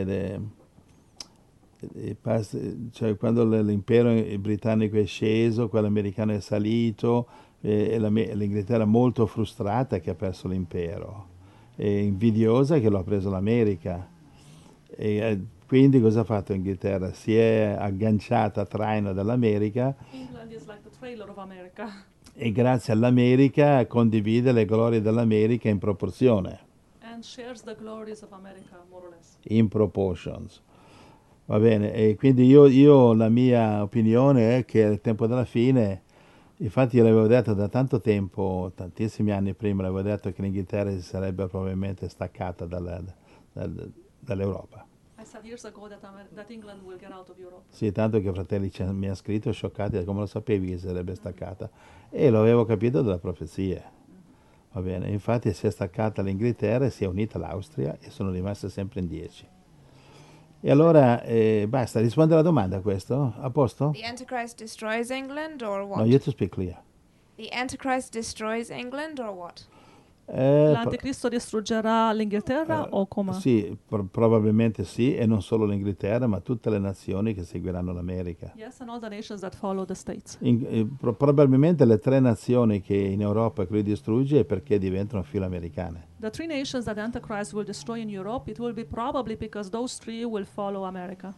Cioè quando l'impero britannico è sceso, quello americano è salito, e l'Inghilterra è molto frustrata che ha perso l'impero, è invidiosa che lo ha preso l'America, e quindi cosa ha fatto l'Inghilterra? Si è agganciata a traino dall'America. England is like the trailer of America. e grazie all'America condivide le glorie dell'America in proporzione, and shares the glories of America, more or less. in proportions. Va bene, e quindi io la mia opinione è che al tempo della fine, infatti io l'avevo detto da tanto tempo, tantissimi anni prima, l'avevo detto che l'Inghilterra si sarebbe probabilmente staccata dall'Europa. I said years ago that England will get out of Europe. Sì, tanto che Fratelli mi ha scritto scioccati, come lo sapevi che si sarebbe staccata? E lo avevo capito dalla profezia. Va bene, infatti si è staccata l'Inghilterra e si è unita l'Austria e sono rimaste sempre in 10. E allora basta, risponde alla domanda questo? A posto? The Antichrist destroys England or what? No, you have to speak clear. The Antichrist destroys England or what? L'anticristo distruggerà l'Inghilterra o come? Sì, probabilmente sì, e non solo l'Inghilterra, ma tutte le nazioni che seguiranno l'America. Yes, and all the nations that follow the states. Probabilmente le 3 nazioni che in Europa lui distrugge è perché diventano filoamericane. The 3 nations that Antichrist will destroy in Europe, it will be probably because those 3 will follow America.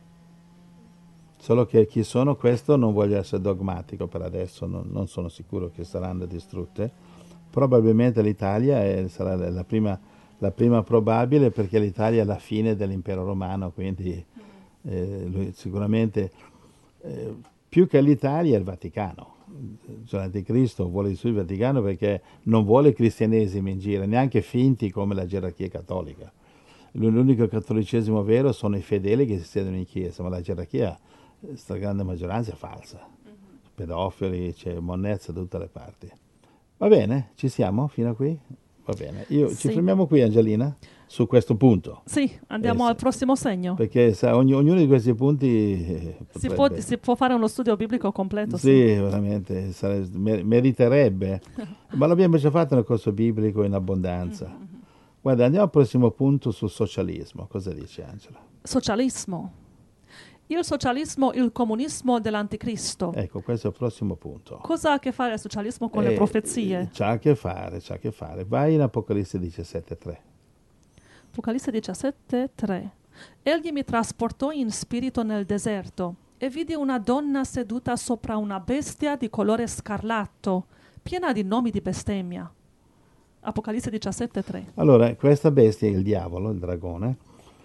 Solo che chi sono questo non voglio essere dogmatico per adesso, non sono sicuro che saranno distrutte. Probabilmente l'Italia sarà la prima probabile perché l'Italia è la fine dell'impero romano, quindi lui sicuramente più che l'Italia è il Vaticano. Cioè, l'Anticristo vuole distruggere il Vaticano perché non vuole cristianesimi in giro, neanche finti come la gerarchia cattolica. L'unico cattolicesimo vero sono i fedeli che si siedono in chiesa, ma la gerarchia, stragrande maggioranza, è falsa. Pedofili, c'è monnezza da tutte le parti. Va bene, ci siamo fino a qui? Va bene. Ci Sì. fermiamo qui, Angelina, su questo punto. Sì, andiamo sì. al prossimo segno. Perché ognuno di questi punti Si può fare uno studio biblico completo. Sì, veramente, meriterebbe. Ma l'abbiamo già fatto nel corso biblico in abbondanza. Guarda, andiamo al prossimo punto sul socialismo. Cosa dice Angela? Socialismo. Il socialismo, il comunismo dell'anticristo. Ecco, questo è il prossimo punto. Cosa ha a che fare il socialismo con le profezie? C'ha a che fare. Vai in Apocalisse 17:3. Apocalisse 17:3. Egli mi trasportò in spirito nel deserto e vidi una donna seduta sopra una bestia di colore scarlatto, piena di nomi di bestemmia. Apocalisse 17:3. Allora, questa bestia è il diavolo, il dragone,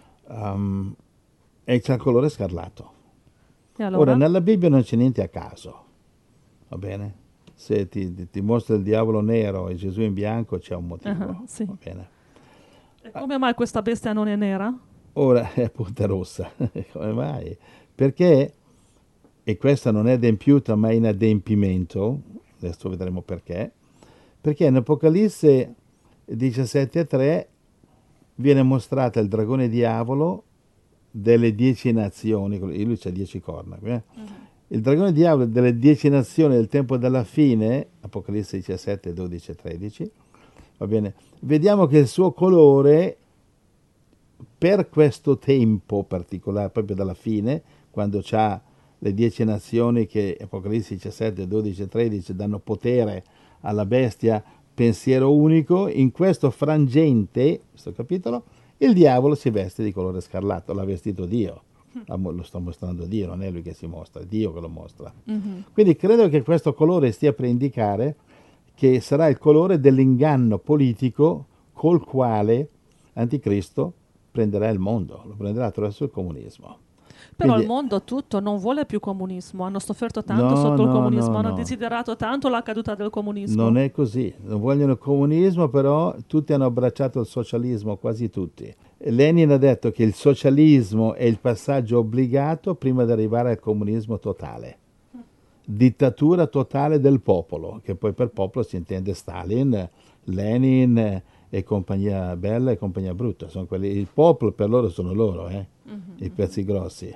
e c'ha il colore scarlatto. E allora? Ora, nella Bibbia non c'è niente a caso, va bene? Se ti mostra il diavolo nero e Gesù in bianco c'è un motivo, sì. va bene? E come mai questa bestia non è nera? Ora è appunto rossa, come mai? Perché, e questa non è adempiuta ma in adempimento, adesso vedremo perché in Apocalisse 17:3 viene mostrata il dragone diavolo delle 10 nazioni, lui c'ha 10 corna, il dragone diavolo delle 10 nazioni del tempo della fine, Apocalisse 17, 12 e 13, va bene, vediamo che il suo colore per questo tempo particolare, proprio dalla fine, quando c'ha le 10 nazioni che Apocalisse 17, 12 e 13 danno potere alla bestia, pensiero unico, in questo frangente, questo capitolo, il diavolo si veste di colore scarlatto, l'ha vestito Dio, lo sta mostrando Dio, non è lui che si mostra, è Dio che lo mostra. Quindi credo che questo colore stia per indicare che sarà il colore dell'inganno politico col quale l'Anticristo prenderà il mondo, lo prenderà attraverso il comunismo. Però Quindi, il mondo tutto non vuole più comunismo, hanno sofferto tanto sotto il comunismo, hanno desiderato tanto la caduta del comunismo. Non è così, non vogliono il comunismo, però tutti hanno abbracciato il socialismo, quasi tutti. Lenin ha detto che il socialismo è il passaggio obbligato prima di arrivare al comunismo totale. Dittatura totale del popolo, che poi per popolo si intende Stalin, Lenin e compagnia bella e compagnia brutta. Sono quelli, il popolo per loro sono loro, i pezzi grossi.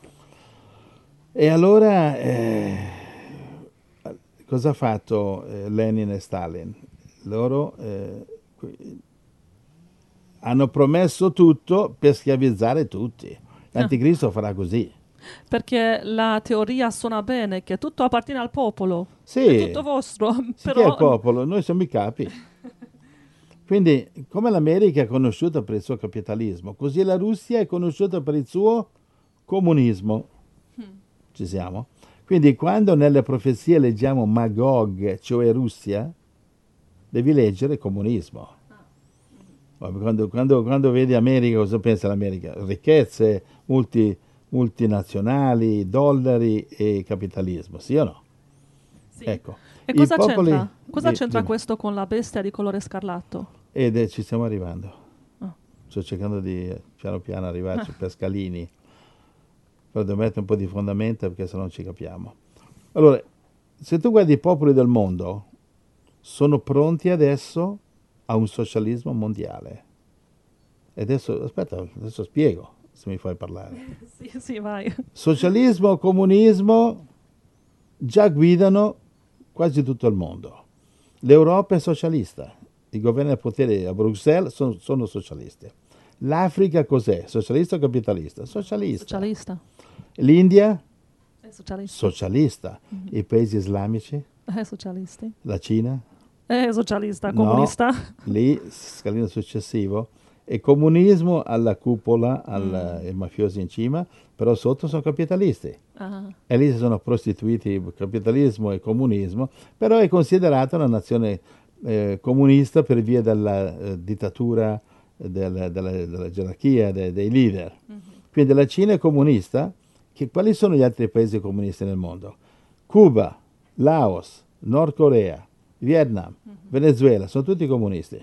E allora cosa ha fatto Lenin e Stalin? Loro hanno promesso tutto per schiavizzare tutti. L'Anticristo farà così. Perché la teoria suona bene, che tutto appartiene al popolo, Sì, è tutto vostro. sì, Però che è il popolo, noi siamo i capi. Quindi, come l'America è conosciuta per il suo capitalismo, così la Russia è conosciuta per il suo comunismo. Ci siamo? Quindi quando nelle profezie leggiamo Magog, cioè Russia, devi leggere comunismo. Quando vedi America, cosa pensa l'America? Ricchezze, multinazionali, dollari e capitalismo, sì o no? Sì. Ecco. E I cosa popoli- c'entra? Cosa c'entra dimmi. questo con la bestia di colore scarlatto? Ed ci stiamo arrivando. Ah. Sto cercando di piano piano arrivarci per scalini, però devo mettere un po' di fondamenta perché se no non ci capiamo. Allora, se tu guardi i popoli del mondo, sono pronti adesso a un socialismo mondiale. E adesso, aspetta, adesso spiego, se mi fai parlare. Sì, sì, vai. Socialismo, comunismo già guidano quasi tutto il mondo. L'Europa è socialista, i governi al potere a Bruxelles sono socialisti. L'Africa cos'è? Socialista o capitalista? Socialista. Socialista. L'India? È socialista. Socialista. I paesi islamici? È socialisti. La Cina? È socialista, No. comunista. Lì, scalino successivo, e comunismo alla cupola, ai mafiosi in cima, però sotto sono capitalisti. Ah, E lì si sono prostituiti capitalismo e comunismo, però è considerata una nazione comunista per via della dittatura, della gerarchia dei leader. Quindi la Cina è comunista. Quali sono gli altri paesi comunisti nel mondo? Cuba, Laos, Nord Corea, Vietnam, Venezuela, sono tutti comunisti.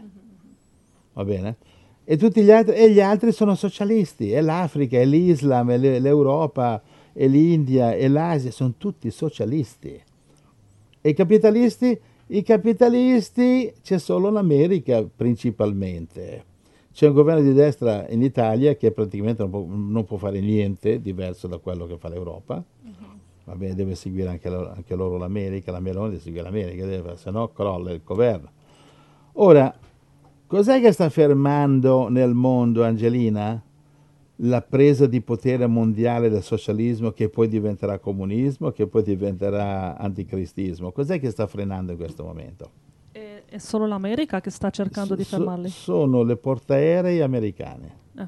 Va bene? E gli altri sono socialisti. È l'Africa, è l'Islam, è l'Europa, è l'India, è l'Asia, sono tutti socialisti. E i capitalisti? I capitalisti c'è solo l'America principalmente. C'è un governo di destra in Italia che praticamente non può fare niente diverso da quello che fa l'Europa. Va bene, deve seguire anche loro l'America, la Meloni deve seguire l'America, se no crolla il governo. Ora, cos'è che sta fermando nel mondo, Angelina? La presa di potere mondiale del socialismo, che poi diventerà comunismo, che poi diventerà anticristismo. Cos'è che sta frenando in questo momento? è solo l'America che sta cercando di fermarli. Sono le portaerei americane. Ah.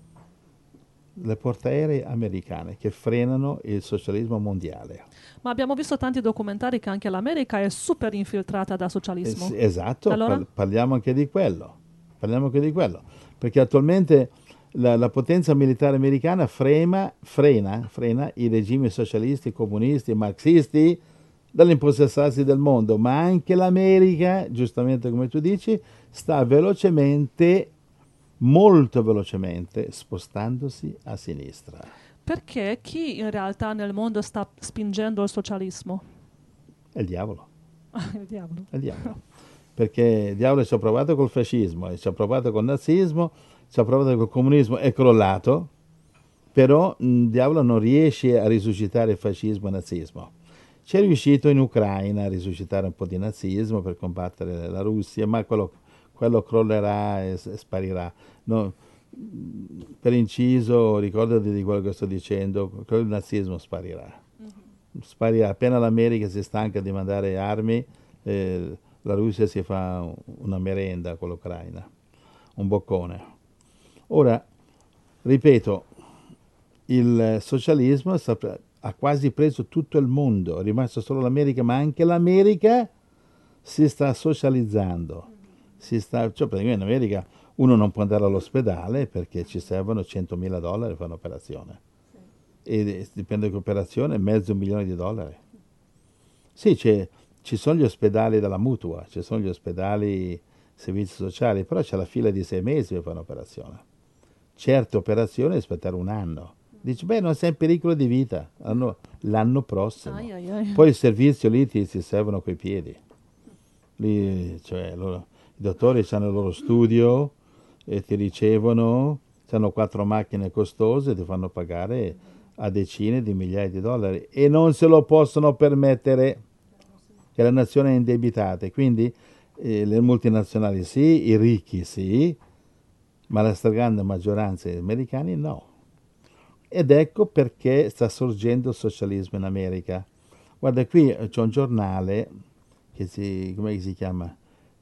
Le portaerei americane che frenano il socialismo mondiale. Ma abbiamo visto tanti documentari che anche l'America è super infiltrata da socialismo. Sì, esatto, Allora? parliamo anche di quello. Perché attualmente la potenza militare americana frena i regimi socialisti, comunisti, marxisti dall'impossessarsi del mondo, ma anche l'America, giustamente come tu dici, sta molto velocemente spostandosi a sinistra. Perché chi in realtà nel mondo sta spingendo il socialismo? È il diavolo. Il diavolo. È il diavolo. Perché il diavolo ci ha provato col fascismo, ci ha provato col nazismo, ci ha provato col comunismo, è crollato, però il diavolo non riesce a risuscitare il fascismo e il nazismo. Ci è riuscito in Ucraina a risuscitare un po' di nazismo per combattere la Russia, ma quello crollerà e sparirà. No, per inciso, ricordati di quello che sto dicendo, il nazismo sparirà. Sparirà. Appena l'America si stanca di mandare armi, la Russia si fa una merenda con l'Ucraina, un boccone. Ora, ripeto, il socialismo ha quasi preso tutto il mondo, è rimasto solo l'America, ma anche l'America si sta socializzando. Cioè praticamente in America uno non può andare all'ospedale perché ci servono $100.000 per fare un'operazione. E dipende che operazione, $500.000. Sì, ci sono gli ospedali della mutua, ci sono gli ospedali servizi sociali, però c'è la fila di 6 mesi per fare un'operazione. Certe operazioni aspettare un anno. Dici, beh, non sei in pericolo di vita l'anno prossimo. Ai, ai, ai. Poi il servizio lì ti servono coi piedi. Lì, cioè, i dottori hanno il loro studio e ti ricevono, hanno 4 macchine costose, ti fanno pagare a decine di migliaia di dollari e non se lo possono permettere, che la nazione è indebitata. Quindi le multinazionali sì, i ricchi sì, ma la stragrande maggioranza degli americani no. Ed ecco perché sta sorgendo il socialismo in America. Guarda, qui c'è un giornale che come si chiama?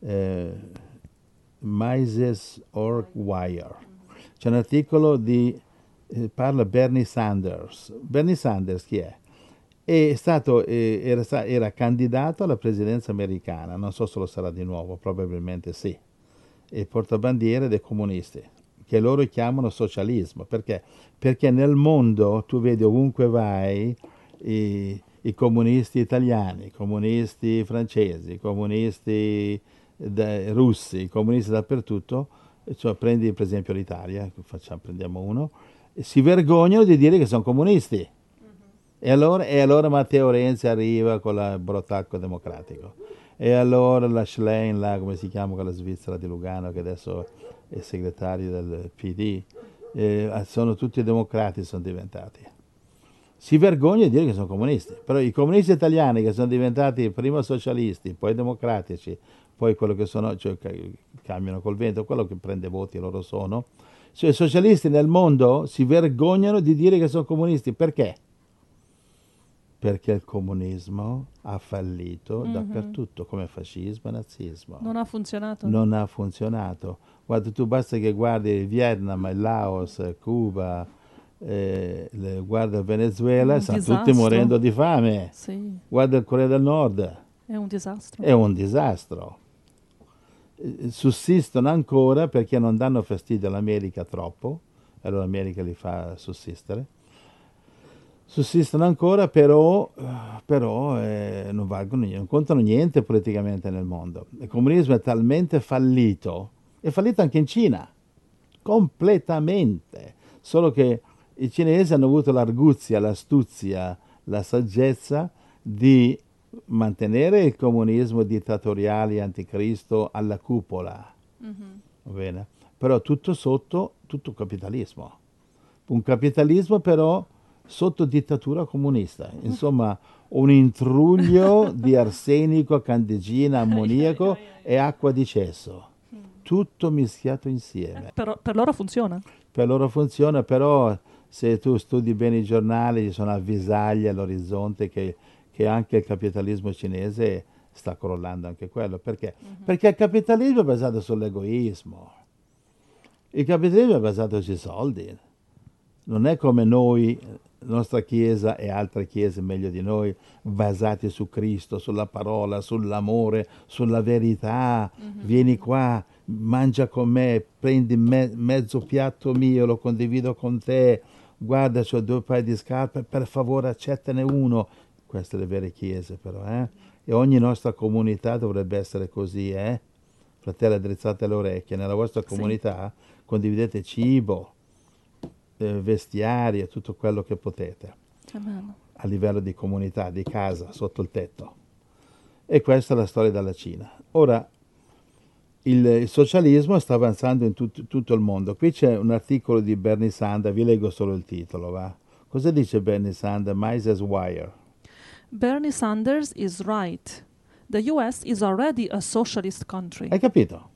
Mises Org Wire. C'è un articolo parla Bernie Sanders. Bernie Sanders chi è? era candidato alla presidenza americana, non so se lo sarà di nuovo, probabilmente sì, e portabandiere dei comunisti, che loro chiamano socialismo. Perché? Perché nel mondo tu vedi ovunque vai i comunisti italiani, i comunisti francesi, i comunisti russi, i comunisti dappertutto, cioè prendi per esempio l'Italia, prendiamo uno, e si vergognano di dire che sono comunisti. E allora Matteo Renzi arriva con il brocacco democratico. E allora la Schlein, là, come si chiama quella svizzera di Lugano, che adesso è segretario del PD, sono tutti democratici, sono diventati. Si vergogna di dire che sono comunisti, però i comunisti italiani che sono diventati prima socialisti, poi democratici, poi quello che sono, cioè cambiano col vento, quello che prende voti loro sono, cioè i socialisti nel mondo si vergognano di dire che sono comunisti. Perché? Perché il comunismo ha fallito dappertutto, come fascismo e nazismo. Non ha funzionato. Non ha funzionato. Guarda, tu basta che guardi il Vietnam, il Laos, Cuba, guarda il Venezuela, Un stanno disastro. tutti morendo di fame. Sì, Guarda il Corea del Nord, è un disastro. è un disastro. Sussistono ancora perché non danno fastidio all'America troppo, e allora l'America li fa sussistere. Sussistono ancora, però non valgono niente, non contano niente politicamente nel mondo. Il comunismo è talmente fallito, è fallito anche in Cina, completamente. Solo che i cinesi hanno avuto l'arguzia, l'astuzia, la saggezza di mantenere il comunismo dittatoriale anticristo alla cupola, va bene? Però tutto sotto, tutto capitalismo. Un capitalismo però sotto dittatura comunista, insomma un intruglio di arsenico, candeggina, ammoniaco e acqua di cesso, tutto mischiato insieme. Per loro funziona. Per loro funziona, però se tu studi bene i giornali ci sono avvisaglie all'orizzonte che anche il capitalismo cinese sta crollando anche quello. Perché? Perché il capitalismo è basato sull'egoismo, il capitalismo è basato sui soldi. Non è come noi, la nostra Chiesa e altre Chiese meglio di noi, basate su Cristo, sulla parola, sull'amore, sulla verità. Vieni qua, mangia con me, prendi mezzo piatto mio, lo condivido con te. Guarda, ho 2 paia di scarpe, per favore accettane uno. Queste le vere Chiese però, E ogni nostra comunità dovrebbe essere così, Fratelli, addrizzate le orecchie. Nella vostra comunità condividete cibo, vestiario, tutto quello che potete, Amen. a livello di comunità, di casa, sotto il tetto. E questa è la storia della Cina. Ora, il socialismo sta avanzando in tutto il mondo. Qui c'è un articolo di Bernie Sanders, vi leggo solo il titolo, va? Cosa dice Bernie Sanders? Mises Wire. Bernie Sanders is right. The US is already a socialist country. Hai capito?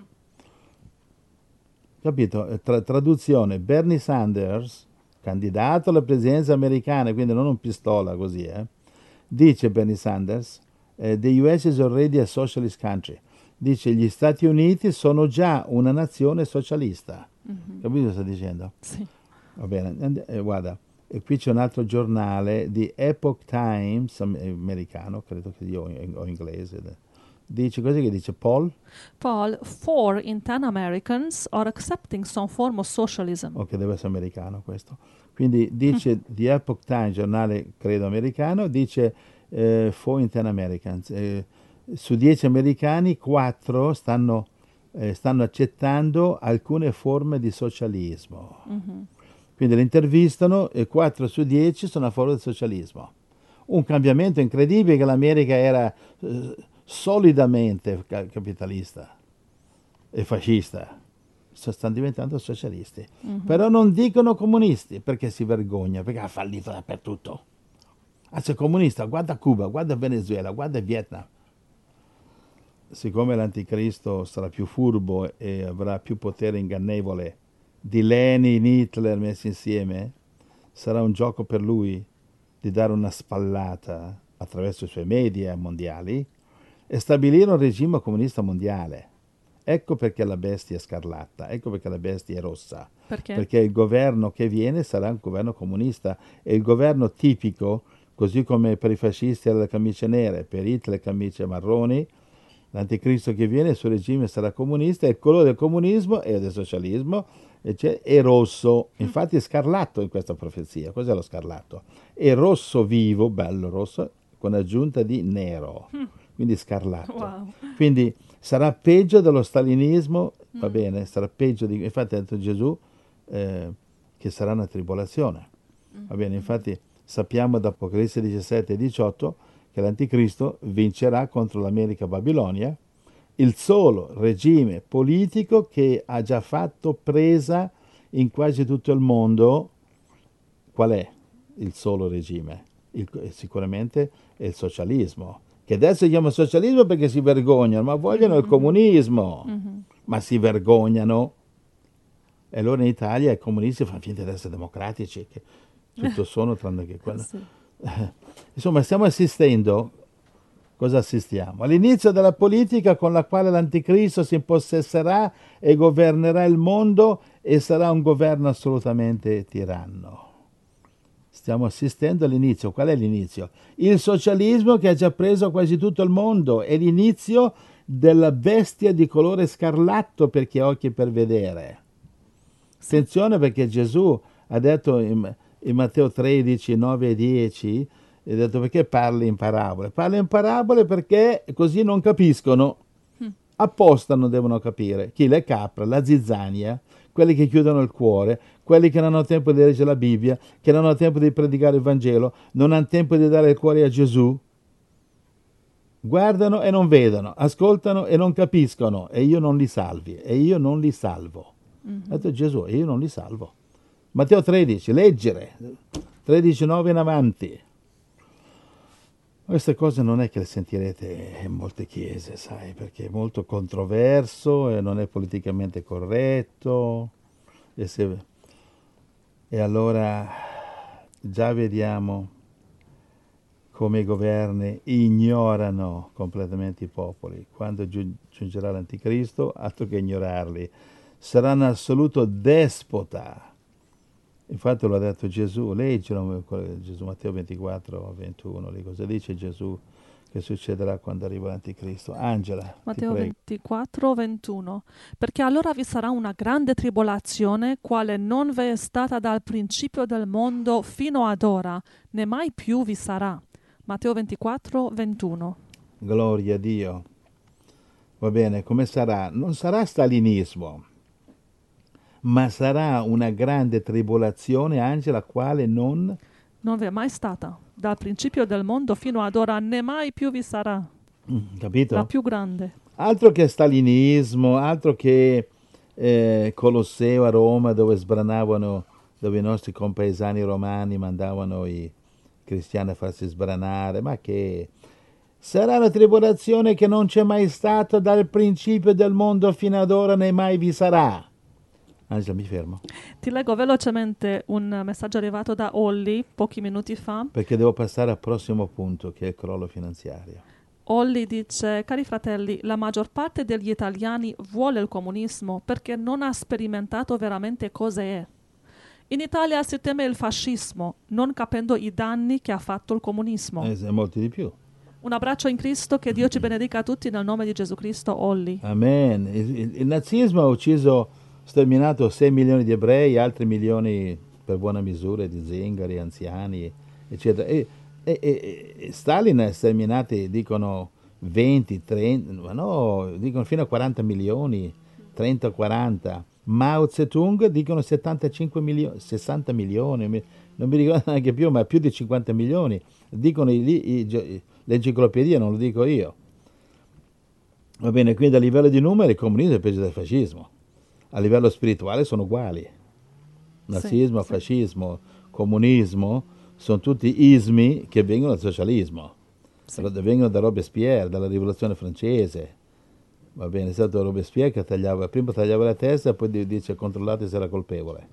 Capito? Traduzione, Bernie Sanders, candidato alla presidenza americana, quindi non un pistola così, dice Bernie Sanders, the US is already a socialist country. Dice gli Stati Uniti sono già una nazione socialista. Capito cosa sta dicendo? Sì. Va bene, guarda, e qui c'è un altro giornale di Epoch Times, americano, credo che io o inglese. Dice così, che dice Paul? 4 in 10 Americans are accepting some form of socialism. Ok, deve essere americano questo. Quindi dice The Epoch Times, giornale credo americano, dice 4 in 10 Americans. Su 10 americani 4 stanno accettando alcune forme di socialismo. Quindi le intervistano e 4 su 10 sono a favore del socialismo. Un cambiamento incredibile, che l'America era solidamente capitalista e fascista. Stanno diventando socialisti. Però non dicono comunisti, perché si vergogna, perché ha fallito dappertutto. Se è comunista, guarda Cuba, guarda Venezuela, guarda Vietnam. Siccome l'anticristo sarà più furbo e avrà più potere ingannevole di Lenin, Hitler messi insieme, sarà un gioco per lui di dare una spallata attraverso i suoi media mondiali e stabilire un regime comunista mondiale. Ecco perché la bestia è scarlatta, ecco perché la bestia è rossa. Perché? Perché il governo che viene sarà un governo comunista, e il governo tipico, così come per i fascisti era le camicie nere, per Hitler le camicie marroni. L'anticristo che viene, il suo regime sarà comunista, e il colore del comunismo e del socialismo è rosso. Infatti è scarlatto in questa profezia. Cos'è lo scarlatto? È rosso vivo, bello rosso, con aggiunta di nero, quindi scarlatto. Wow. Quindi sarà peggio dello stalinismo, va bene, sarà peggio di... Infatti ha detto Gesù che sarà una tribolazione. Va bene, infatti sappiamo da Apocalisse 17 e 18 che l'anticristo vincerà contro l'America Babilonia, il solo regime politico che ha già fatto presa in quasi tutto il mondo. Qual è il solo regime? Sicuramente è il socialismo, che adesso si chiama socialismo perché si vergognano, ma vogliono il comunismo, ma si vergognano. E allora in Italia i comunisti fanno finta di essere democratici, che tutto sono tranne che quello. Sì. Insomma, stiamo assistendo, cosa assistiamo? All'inizio della politica con la quale l'anticristo si impossesserà e governerà il mondo e sarà un governo assolutamente tiranno. Stiamo assistendo all'inizio. Qual è l'inizio? Il socialismo che ha già preso quasi tutto il mondo, è l'inizio della bestia di colore scarlatto per chi ha occhi per vedere. Attenzione, perché Gesù ha detto in Matteo 13, 9 e 10, ha detto: perché parli in parabole? Parli in parabole perché così non capiscono. Apposta non devono capire. Chi? Le capre, la zizzania, quelli che chiudono il cuore, quelli che non hanno tempo di leggere la Bibbia, che non hanno tempo di predicare il Vangelo, non hanno tempo di dare il cuore a Gesù. Guardano e non vedono, ascoltano e non capiscono, e io non li salvi, e io non li salvo. Ha detto Gesù, e io non li salvo. Matteo 13, leggere, 13,9 in avanti. Queste cose non è che le sentirete in molte chiese, sai, perché è molto controverso e non è politicamente corretto. E allora già vediamo come i governi ignorano completamente i popoli. Quando giungerà l'anticristo, altro che ignorarli, sarà un assoluto despota. Infatti lo ha detto Gesù, leggilo, Gesù, Matteo 24, 21, lì cosa dice Gesù che succederà quando arriva l'anticristo. Angela, Matteo ti prego. 24, 21. Perché allora vi sarà una grande tribolazione, quale non v'è stata dal principio del mondo fino ad ora, né mai più vi sarà. Matteo 24, 21. Gloria a Dio. Va bene, come sarà? Non sarà stalinismo, ma sarà una grande tribolazione, Angela, quale non... Non v'è mai stata dal principio del mondo fino ad ora, né mai più vi sarà. Capito? La più grande. Altro che stalinismo, altro che Colosseo a Roma, dove sbranavano, dove i nostri compaesani romani mandavano i cristiani a farsi sbranare, ma che... Sarà una tribolazione che non c'è mai stata dal principio del mondo fino ad ora, né mai vi sarà. Angela, mi fermo. Ti leggo velocemente un messaggio arrivato da Olli pochi minuti fa. Perché devo passare al prossimo punto, che è il crollo finanziario. Olli dice: cari fratelli, la maggior parte degli italiani vuole il comunismo perché non ha sperimentato veramente cosa è. In Italia si teme il fascismo, non capendo i danni che ha fatto il comunismo. Molti di più. Un abbraccio in Cristo, che Dio ci benedica a tutti nel nome di Gesù Cristo. Olli. Amen. Il nazismo ha ucciso, sterminato 6 milioni di ebrei, altri milioni per buona misura di zingari, anziani, eccetera. E Stalin ha sterminati, dicono 20, 30, ma no, dicono fino a 40 milioni, 30-40. Mao Zedong dicono 75 milioni, 60 milioni, non mi ricordo neanche più, ma più di 50 milioni. Dicono l'enciclopedia, non lo dico io. Va bene, quindi a livello di numeri il comunismo è peggio del fascismo. A livello spirituale sono uguali. Nazismo, Sì. fascismo, comunismo sono tutti ismi che vengono dal socialismo. Sì. Vengono da Robespierre, dalla rivoluzione francese. Va bene, è stato Robespierre che prima tagliava la testa e poi dice: controllate se era colpevole.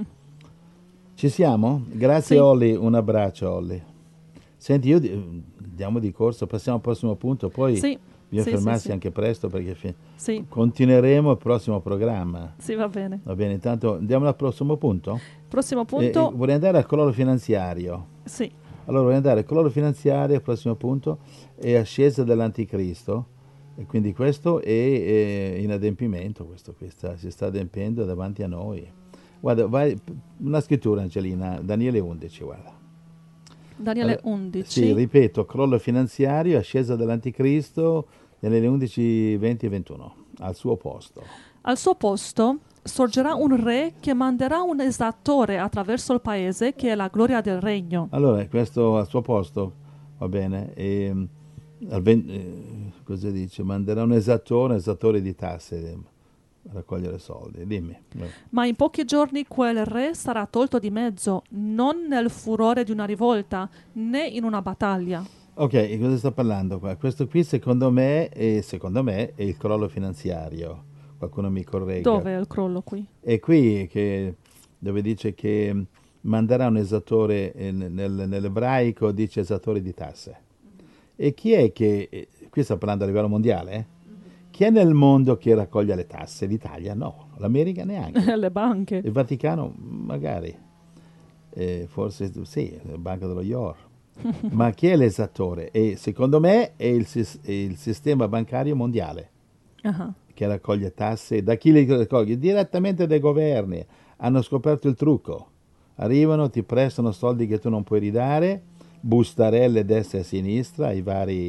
Ci siamo? Grazie. Sì. Olli, un abbraccio Olli. Senti, andiamo di corso, passiamo al prossimo punto, poi Sì. bisogna Sì, fermarsi sì. anche presto perché Sì, continueremo il prossimo programma. sì, va bene. Va bene, intanto andiamo al prossimo punto. Prossimo punto. Vorrei andare al crollo finanziario. Sì. Allora voglio andare, crollo finanziario, prossimo punto, è ascesa dell'anticristo, e quindi questo è in adempimento, questo qui si sta adempendo davanti a noi. Guarda, vai, una scrittura Angelina, Daniele 11, guarda. Daniele Sì, 11. ripeto, crollo finanziario, ascesa dell'anticristo, Daniele 11, 20 e 21, al suo posto. Al suo posto sorgerà un re che manderà un esattore attraverso il paese, che è la gloria del regno. Allora, questo al suo posto, va bene, e, cosa dice? Manderà un esattore di tasse a raccogliere soldi, dimmi. Ma in pochi giorni quel re sarà tolto di mezzo, non nel furore di una rivolta, né in una battaglia. Ok, di cosa sta parlando qua? Questo qui secondo me è il crollo finanziario. Qualcuno mi corregga. Dove è il crollo qui? È qui dove dice che manderà un esattore, nell'ebraico dice esattore di tasse. E chi è che, qui sta parlando a livello mondiale, chi è nel mondo che raccoglie le tasse? L'Italia no, l'America neanche, Le banche. il Vaticano magari, forse sì, la Banca dello York. Ma chi è l'esattore? E secondo me è il sistema bancario mondiale Ah. che raccoglie tasse. Da chi le raccoglie? Direttamente dai governi. Hanno scoperto il trucco. Arrivano, ti prestano soldi che tu non puoi ridare, bustarelle destra e a sinistra ai vari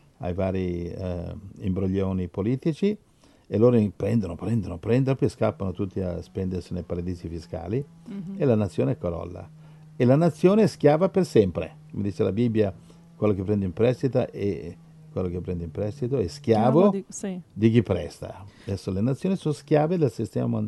imbroglioni politici, e loro prendono, poi scappano tutti a spendersi nei paradisi fiscali, e la nazione crolla. E la nazione è schiava per sempre. Come dice la Bibbia, quello che prende in prestito è schiavo Sì. di chi presta. Adesso le nazioni sono schiave del sistema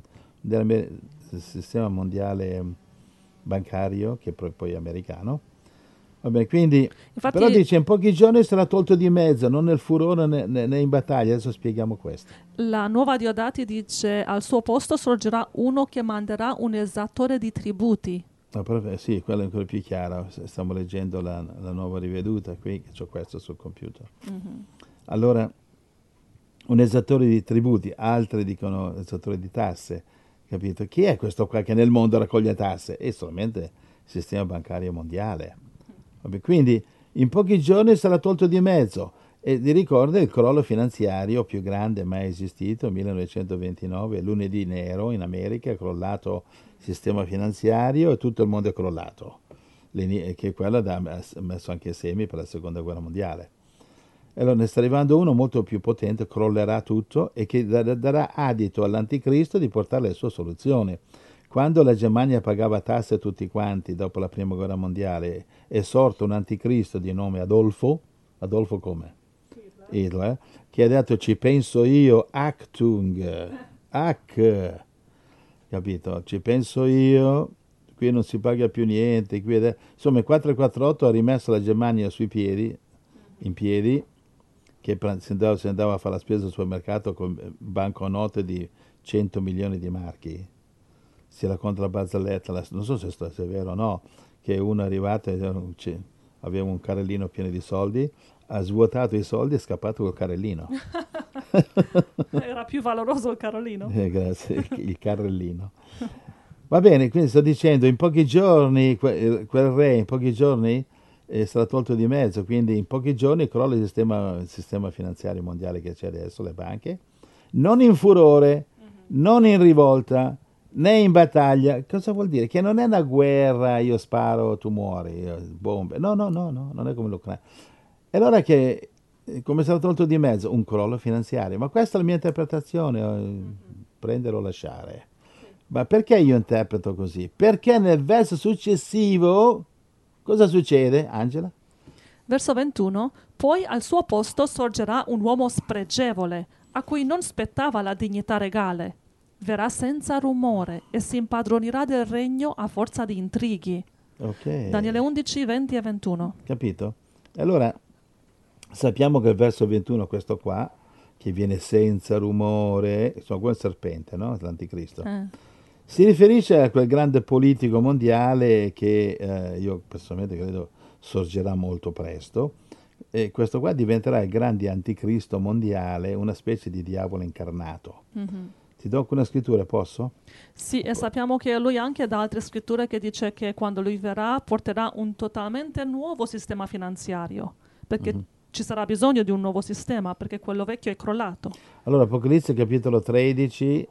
mondiale bancario, che poi è americano. Va bene, quindi, Infatti, però dice in pochi giorni sarà tolto di mezzo, non nel furore né in battaglia. Adesso spieghiamo questo. la nuova Diodati dice: al suo posto sorgerà uno che manderà un esattore di tributi. No, però, sì, quello è ancora più chiaro. Stiamo leggendo la nuova riveduta qui, che ho questo sul computer. Allora, un esattore di tributi, altri dicono esattore di tasse, capito? Chi è questo qua che nel mondo raccoglie tasse? È solamente il sistema bancario mondiale. Vabbè, quindi in pochi giorni sarà tolto di mezzo. E ti ricorda il crollo finanziario più grande mai esistito, 1929, lunedì nero in America, è crollato il sistema finanziario e tutto il mondo è crollato, che quello ha messo anche semi per la seconda guerra mondiale. E allora ne sta arrivando uno molto più potente, crollerà tutto e che darà adito all'anticristo di portare le sue soluzioni. Quando la Germania pagava tasse a tutti quanti dopo la prima guerra mondiale, è sorto un anticristo di nome Adolfo come? Hitler, che ha detto ci penso io, Achtung, capito? Ci penso io, qui non si paga più niente, insomma il 448 ha rimesso la Germania in piedi, che si andava a fare la spesa al supermercato con banconote di 100 milioni di marchi. Si racconta la barzelletta, non so se è vero o no, che uno è arrivato e aveva un carrellino pieno di soldi, ha svuotato i soldi e è scappato col carrellino. Era più valoroso il carrellino. Grazie, il carrellino. Va bene, quindi sto dicendo, in pochi giorni, quel re in pochi giorni sarà tolto di mezzo, quindi in pochi giorni crolla il sistema finanziario mondiale che c'è adesso, le banche, non in furore, non in rivolta, né in battaglia. Cosa vuol dire? Che non è una guerra, io sparo, tu muori, bombe. No, non è come l'Ucraina. E allora che, come sarà tolto di mezzo? Un crollo finanziario. Ma questa è la mia interpretazione, prendere o lasciare. Ma perché io interpreto così? Perché nel verso successivo, cosa succede, Angela? Verso 21. Poi al suo posto sorgerà un uomo spregevole, a cui non spettava la dignità regale. Verrà senza rumore e si impadronirà del regno a forza di intrighi. Ok. Daniele 11, 20 e 21. Capito? Allora, sappiamo che il verso 21, questo qua, che viene senza rumore, insomma, come il serpente, no? L'anticristo. Si riferisce a quel grande politico mondiale che io personalmente credo sorgerà molto presto. E questo qua diventerà il grande anticristo mondiale, una specie di diavolo incarnato. Ti Ti do alcune scritture, posso? Sì, e sappiamo che lui anche da altre scritture che dice che quando lui verrà porterà un totalmente nuovo sistema finanziario, perché ci sarà bisogno di un nuovo sistema, perché quello vecchio è crollato. Allora, Apocalisse capitolo 13,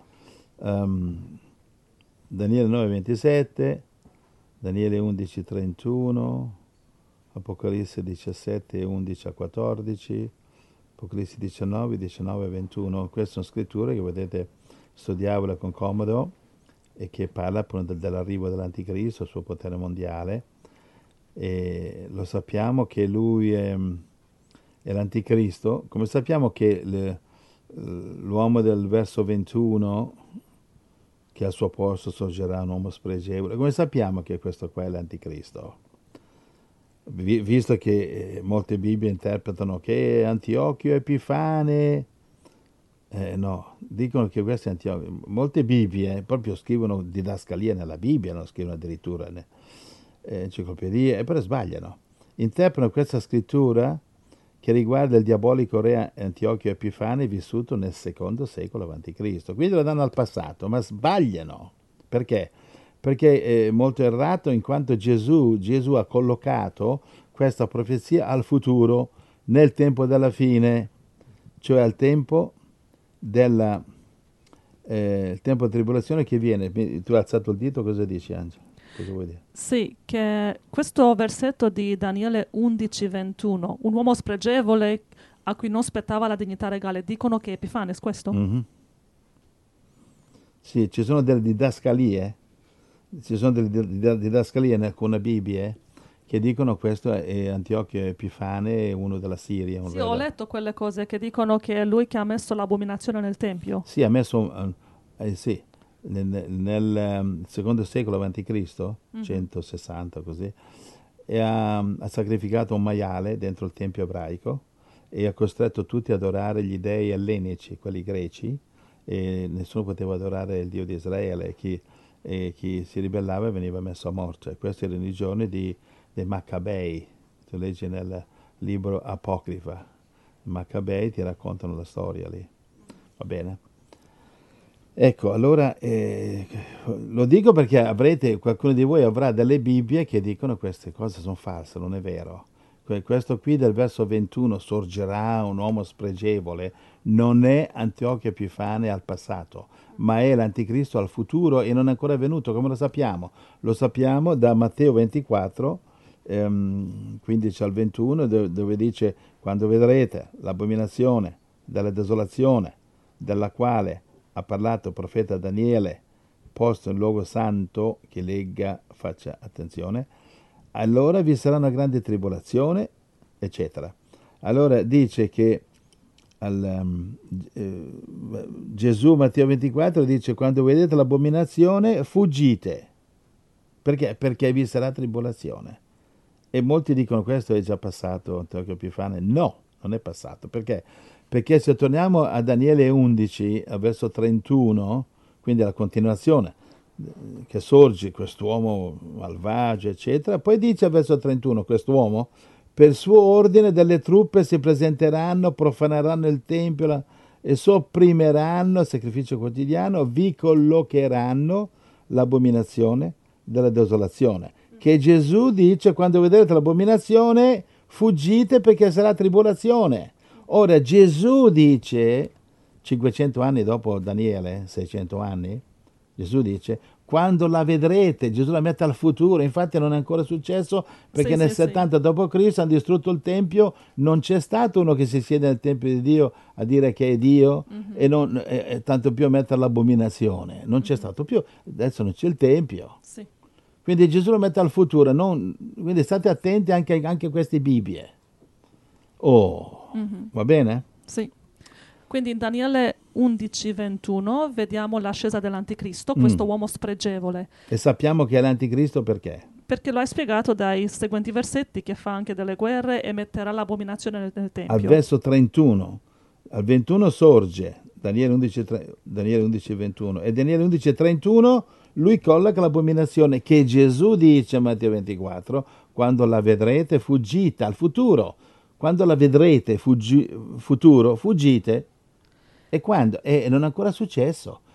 Daniele 9:27, Daniele 11:31, Apocalisse 17, 11 a 14, Apocalisse 19, 19 a 21. Queste sono scritture che potete studiarle con comodo e che parla appunto dell'arrivo dell'Anticristo, il suo potere mondiale. E lo sappiamo che lui è l'Anticristo, come sappiamo che l'uomo del verso 21, che al suo posto sorgerà un uomo spregevole, come sappiamo che questo qua è l'Anticristo? Visto che molte Bibbie interpretano che è Antiochio Epifane, no, dicono che questo è Antiochio. Molte Bibbie proprio scrivono didascalie nella Bibbia, non scrivono addirittura enciclopedie, e però sbagliano. Interpretano questa scrittura che riguarda il diabolico re Antiochio Epifane vissuto nel secondo secolo a.C. Quindi lo danno al passato, ma sbagliano. Perché? Perché è molto errato, in quanto Gesù ha collocato questa profezia al futuro, nel tempo della fine, cioè al tempo il tempo di tribolazione che viene. Tu hai alzato il dito, cosa dici, Angelo? Cosa vuoi dire? Sì, che questo versetto di Daniele 11:21, un uomo spregevole a cui non spettava la dignità regale, dicono che è Epifanes, questo? Sì, ci sono delle didascalie, in alcune Bibbie che dicono questo è Antiochio Epifane, uno della Siria. Sì, ho letto quelle cose che dicono che è lui che ha messo l'abominazione nel Tempio. Sì, ha messo, sì, nel secondo secolo a.C., 160 così, e ha sacrificato un maiale dentro il Tempio ebraico e ha costretto tutti ad adorare gli dei ellenici, quelli greci, e nessuno poteva adorare il Dio di Israele, e chi si ribellava veniva messo a morte. E questi erano i giorni dei Maccabei, tu leggi nel libro Apocrifa, i Maccabei ti raccontano la storia lì, va bene? Ecco, allora lo dico perché qualcuno di voi avrà delle Bibbie che dicono queste cose sono false, non è vero. Questo qui del verso 21, sorgerà un uomo spregevole, non è Antiochio Epifane al passato, ma è l'Anticristo al futuro e non è ancora venuto. Come lo sappiamo? Lo sappiamo da Matteo 24, 15 al 21, dove dice: quando vedrete l'abominazione della desolazione, della quale ha parlato il profeta Daniele, posto in luogo santo, che legga, faccia attenzione, allora vi sarà una grande tribolazione, eccetera. Allora dice che Gesù, Matteo 24, dice: quando vedete l'abominazione, fuggite. Perché? Perché vi sarà tribolazione. E molti dicono: questo è già passato, Antiochio Epifane. No, non è passato. Perché? Perché se torniamo a Daniele 11, al verso 31, quindi alla continuazione, che sorge quest'uomo malvagio, eccetera, poi dice al verso 31, quest'uomo, per suo ordine delle truppe si presenteranno, profaneranno il Tempio e sopprimeranno il sacrificio quotidiano, vi collocheranno l'abominazione della desolazione. Che Gesù dice: quando vedrete l'abominazione, fuggite perché sarà tribolazione. Ora Gesù dice, 500 anni dopo Daniele, 600 anni, Gesù dice: quando la vedrete, Gesù la mette al futuro, infatti non è ancora successo, perché nel 70 d.C. hanno distrutto il Tempio, non c'è stato uno che si siede nel Tempio di Dio a dire che è Dio, e tanto più a mettere l'abominazione, non c'è stato più, adesso non c'è il Tempio. Sì. Quindi Gesù lo mette al futuro, quindi state attenti anche a queste Bibbie. Va bene? Sì. Quindi in Daniele 11:21 vediamo l'ascesa dell'Anticristo, questo uomo spregevole. E sappiamo che è l'Anticristo perché? Perché lo hai spiegato dai seguenti versetti, che fa anche delle guerre e metterà l'abominazione nel Tempio. Al verso 31, al 21 sorge, Daniele 11:21, e Daniele 11:31 lui colloca l'abominazione che Gesù dice a Matteo 24: quando la vedrete fuggite, al futuro. Quando la vedrete futuro, fuggite. E quando? Non è ancora successo.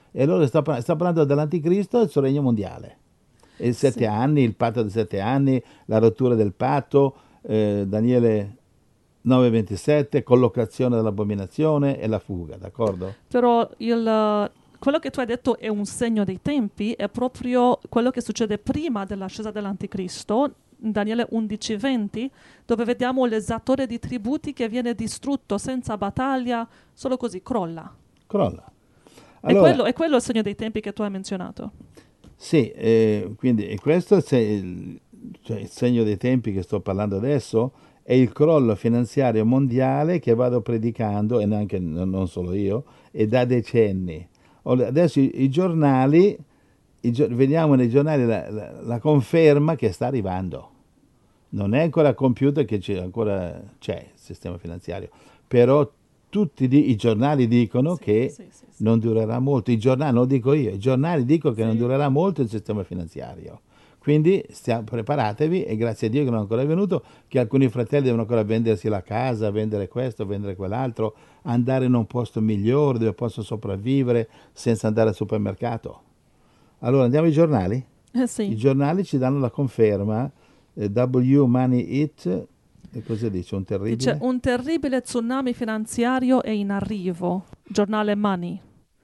E allora sta parlando dell'anticristo e il suo regno mondiale. E 7 Sì. anni, il patto di 7 anni, la rottura del patto, Daniele 9:27, collocazione dell'abominazione e la fuga, d'accordo? Però quello che tu hai detto è un segno dei tempi, è proprio quello che succede prima dell'ascesa dell'anticristo, in Daniele 11:20, dove vediamo l'esattore di tributi che viene distrutto senza battaglia, solo così, crolla. Crolla. E Allora, quello è il segno dei tempi che tu hai menzionato. sì, quindi e questo è cioè il segno dei tempi che sto parlando adesso, è il crollo finanziario mondiale che vado predicando, e neanche, non solo io, e da decenni. Adesso i giornali, vediamo nei giornali la conferma che sta arrivando. Non è ancora compiuto, che ancora c'è il sistema finanziario, però tutti i giornali dicono Sì, che sì, sì, sì. non durerà molto. I giornali, non lo dico io, i giornali dicono che non Sì. durerà molto il sistema finanziario. Quindi preparatevi, e grazie a Dio che non è ancora venuto, che alcuni fratelli devono ancora vendersi la casa, vendere questo, vendere quell'altro, andare in un posto migliore dove possono sopravvivere senza andare al supermercato. Allora andiamo ai giornali? I Sì. giornali ci danno la conferma, W Money It, e cosa dice? Un Dice terribile? un terribile tsunami finanziario è in arrivo. Giornale Money.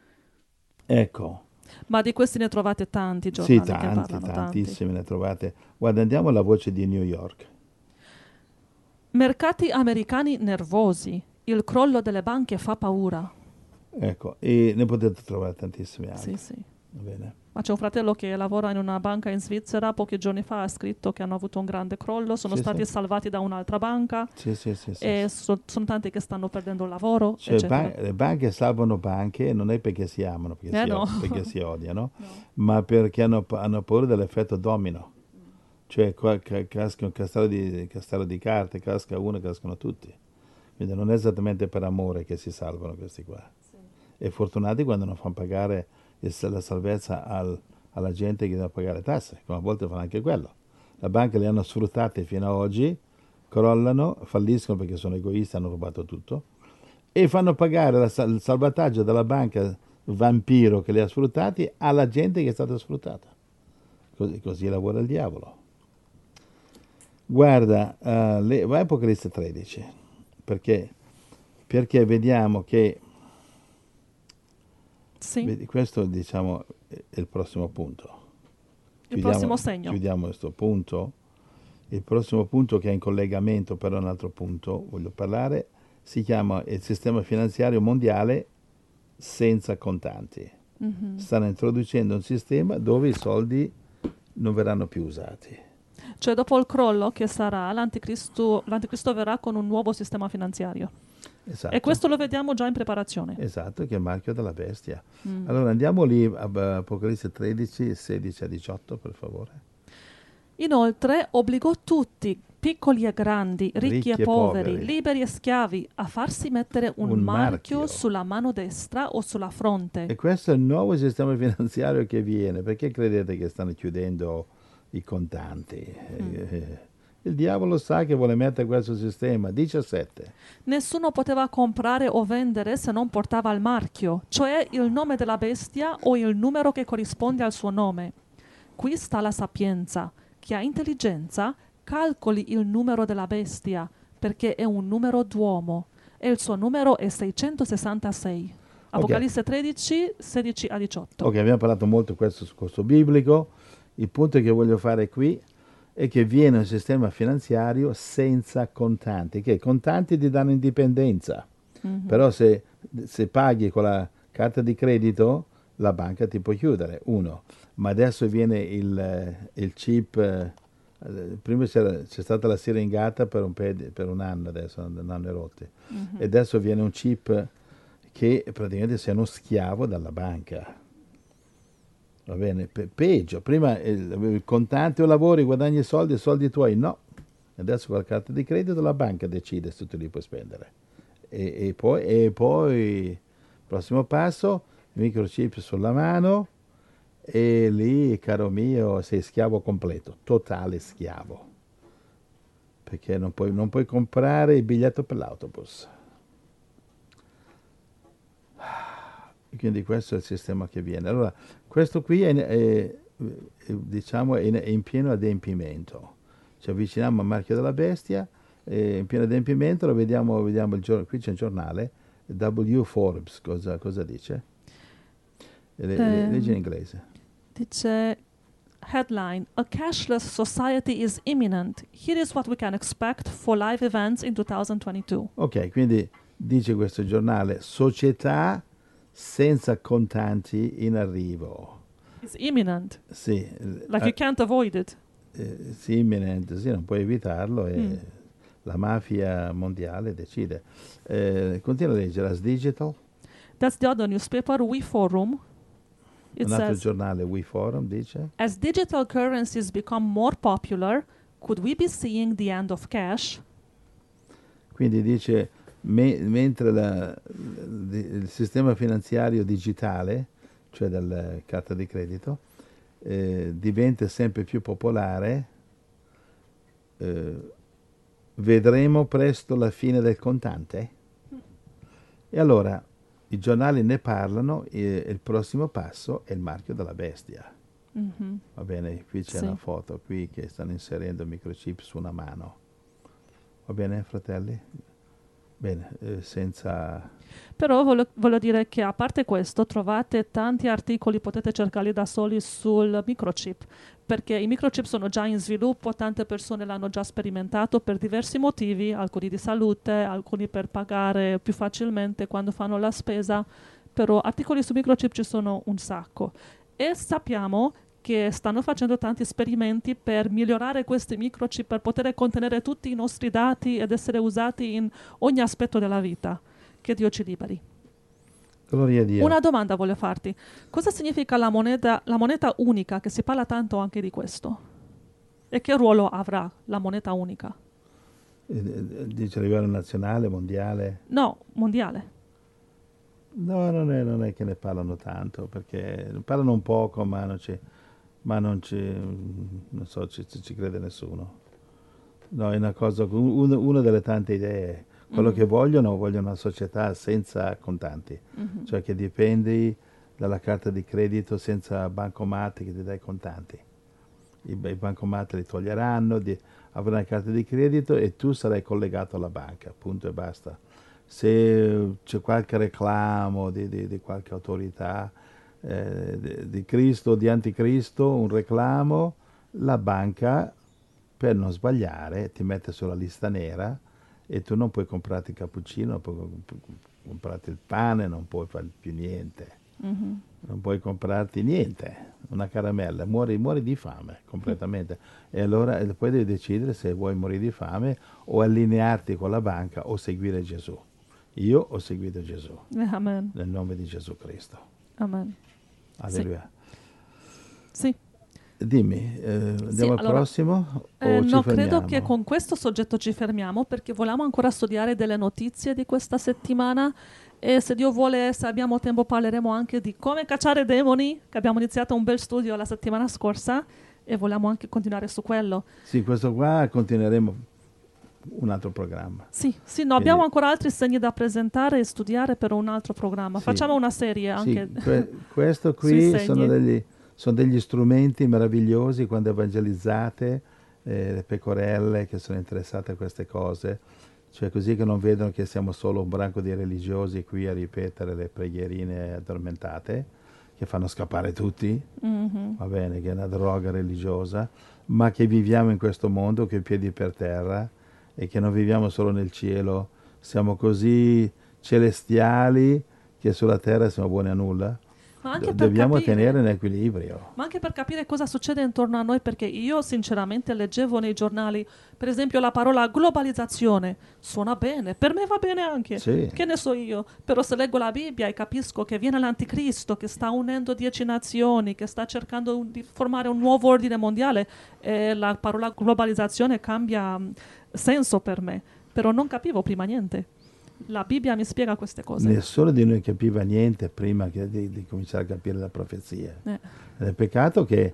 Ecco, Ma di questi ne trovate tanti sì, giornali che parlano, tanti. tantissime ne trovate. Guarda, andiamo alla voce di New York. Mercati americani nervosi. Il crollo delle banche fa paura. Ecco, e ne potete trovare tantissime Sì, altre. sì. Va bene? Ma c'è un fratello che lavora in una banca in Svizzera, pochi giorni fa ha scritto che hanno avuto un grande crollo, sono Sì, stati sì. salvati da un'altra banca Sì, sì, sì, sì, e sì. sono tanti che stanno perdendo il lavoro, Cioè, eccetera. le banche salvano banche non è perché si amano, No. perché si odiano, No. ma perché hanno paura dell'effetto domino. Cioè, qua casca un castello di carte, casca uno, cascano tutti. Quindi non è esattamente per amore che si salvano questi qua. E fortunati quando non fanno pagare la salvezza alla gente che deve pagare le tasse, come a volte fanno anche quello. La banca li hanno sfruttati fino ad oggi, crollano, falliscono perché sono egoisti, hanno rubato tutto, e fanno pagare il salvataggio della banca vampiro che li ha sfruttati alla gente che è stata sfruttata. Così lavora il diavolo. Guarda, vai a Apocalisse 13, perché vediamo che, Sì, questo diciamo è il prossimo punto. il prossimo segno. Chiudiamo questo punto. Il prossimo punto, che è in collegamento però a un altro punto, voglio parlare, si chiama il sistema finanziario mondiale senza contanti. Mhm. Stanno introducendo un sistema dove i soldi non verranno più usati. Cioè dopo il crollo che sarà, l'anticristo verrà con un nuovo sistema finanziario. Esatto. E questo lo vediamo già in preparazione. Esatto, che è il marchio della bestia. Mm. Allora andiamo lì a Apocalisse 13, 16 a 18, per favore. Inoltre obbligò tutti, piccoli e grandi, ricchi e poveri, poveri. liberi e schiavi, a farsi mettere un Un marchio marchio. sulla mano destra o sulla fronte. E questo è il nuovo sistema finanziario che viene. Perché credete che stanno chiudendo i contanti? Il diavolo sa che vuole mettere questo sistema. 17. Nessuno poteva comprare o vendere se non portava il marchio, cioè il nome della bestia o il numero che corrisponde al suo nome. Qui sta la sapienza. Chi ha intelligenza calcoli il numero della bestia, perché è un numero d'uomo e il suo numero è 666. Apocalisse 13, 16 a 18. Ok, abbiamo parlato molto di questo corso biblico. Il punto che voglio fare qui è che viene un sistema finanziario senza contanti, che contanti ti danno indipendenza. Mhm. Però se paghi con la carta di credito, la banca ti può chiudere, uno. Ma adesso viene il chip, prima c'è stata la siringata per un anno, adesso un anno e rotti. Mhm. E adesso viene un chip che praticamente sei uno schiavo dalla banca. Va bene? Peggio, prima il contante o lavori, guadagni soldi tuoi, no. Adesso con la carta di credito la banca decide se tu li puoi spendere. E poi, prossimo passo, microchip sulla mano, e lì, caro mio, sei schiavo completo, totale schiavo. Perché non puoi comprare il biglietto per l'autobus. Quindi questo è il sistema che viene. Allora, questo qui diciamo, è in pieno adempimento. Ci avviciniamo al marchio della bestia, in pieno adempimento, lo vediamo qui c'è un giornale, W. Forbes, cosa dice? Leggi in inglese. Dice headline: A cashless society is imminent. Here is what we can expect for live events in 2022. Ok, quindi dice questo giornale, società senza contanti in arrivo. It's imminent. Sì. Like you can't avoid it. Sì, imminente, sì, non puoi evitarlo e la mafia mondiale decide. Continua a leggere, as digital. That's the other newspaper, We Forum. It Un altro says, giornale, We Forum, dice. as digital currencies become more popular, could we be seeing the end of cash? Quindi dice, mentre il sistema finanziario digitale, cioè della carta di credito, diventa sempre più popolare, vedremo presto la fine del contante? E allora i giornali ne parlano e il prossimo passo è il marchio della bestia. Mhm. Va bene, qui c'è Sì. una foto qui che stanno inserendo microchip su una mano. Va bene, fratelli? Bene, senza... Però voglio dire che a parte questo trovate tanti articoli, potete cercarli da soli sul microchip, perché i microchip sono già in sviluppo, tante persone l'hanno già sperimentato per diversi motivi, alcuni di salute, alcuni per pagare più facilmente quando fanno la spesa, però articoli su microchip ci sono un sacco. E sappiamo che stanno facendo tanti esperimenti per migliorare questi microchip, per poter contenere tutti i nostri dati ed essere usati in ogni aspetto della vita. Che Dio ci liberi. Gloria a Dio. Una domanda voglio farti. Cosa significa la moneta unica? Che si parla tanto anche di questo. E che ruolo avrà la moneta unica? Dice a livello nazionale, mondiale? No, mondiale. No, non è che ne parlano tanto, perché ne parlano un poco, ma non ci crede nessuno. No, è una cosa, una delle tante idee. Quello che vogliono una società senza contanti, cioè che dipendi dalla carta di credito senza bancomat che ti dai contanti. I bancomat li toglieranno, avrai una carta di credito e tu sarai collegato alla banca, punto e basta. Se c'è qualche reclamo di qualche autorità, di Cristo o di Anticristo, un reclamo, la banca, per non sbagliare, ti mette sulla lista nera e tu non puoi comprarti il cappuccino, non puoi comprarti il pane, non puoi fare più niente. Non puoi comprarti niente, una caramella, muori di fame completamente. E allora poi devi decidere se vuoi morire di fame o allinearti con la banca o seguire Gesù. Io ho seguito Gesù, Amen. nel nome di Gesù Cristo. Amen. Alleluia. Sì. Dimmi, andiamo al allora, prossimo o ci no, fermiamo? credo che con questo soggetto ci fermiamo perché volevamo ancora studiare delle notizie di questa settimana e se Dio vuole, se abbiamo tempo, parleremo anche di come cacciare demoni, che abbiamo iniziato un bel studio la settimana scorsa e vogliamo anche continuare su quello. Sì, questo qua continueremo un altro programma. Sì, no, abbiamo ancora altri segni da presentare e studiare per un altro programma. Sì. Facciamo una serie anche. Sì, questo qui sono degli strumenti meravigliosi quando evangelizzate le pecorelle che sono interessate a queste cose, cioè così che non vedono che siamo solo un branco di religiosi qui a ripetere le preghierine addormentate che fanno scappare tutti, va bene, che è una droga religiosa, ma che viviamo in questo mondo che è piedi per terra e che non viviamo solo nel cielo, siamo così celestiali che sulla terra siamo buoni a nulla. Ma anche Dobbiamo per capire, tenere in equilibrio. ma anche per capire cosa succede intorno a noi, perché io sinceramente leggevo nei giornali, per esempio, la parola globalizzazione. Suona bene, per me va bene anche, Sì. che ne so io. Però se leggo la Bibbia e capisco che viene l'anticristo, che sta unendo 10 nazioni, che sta cercando di formare un nuovo ordine mondiale, la parola globalizzazione cambia senso per me. Però non capivo prima niente. La Bibbia mi spiega queste cose. Nessuno di noi capiva niente prima di cominciare a capire la profezia. È peccato che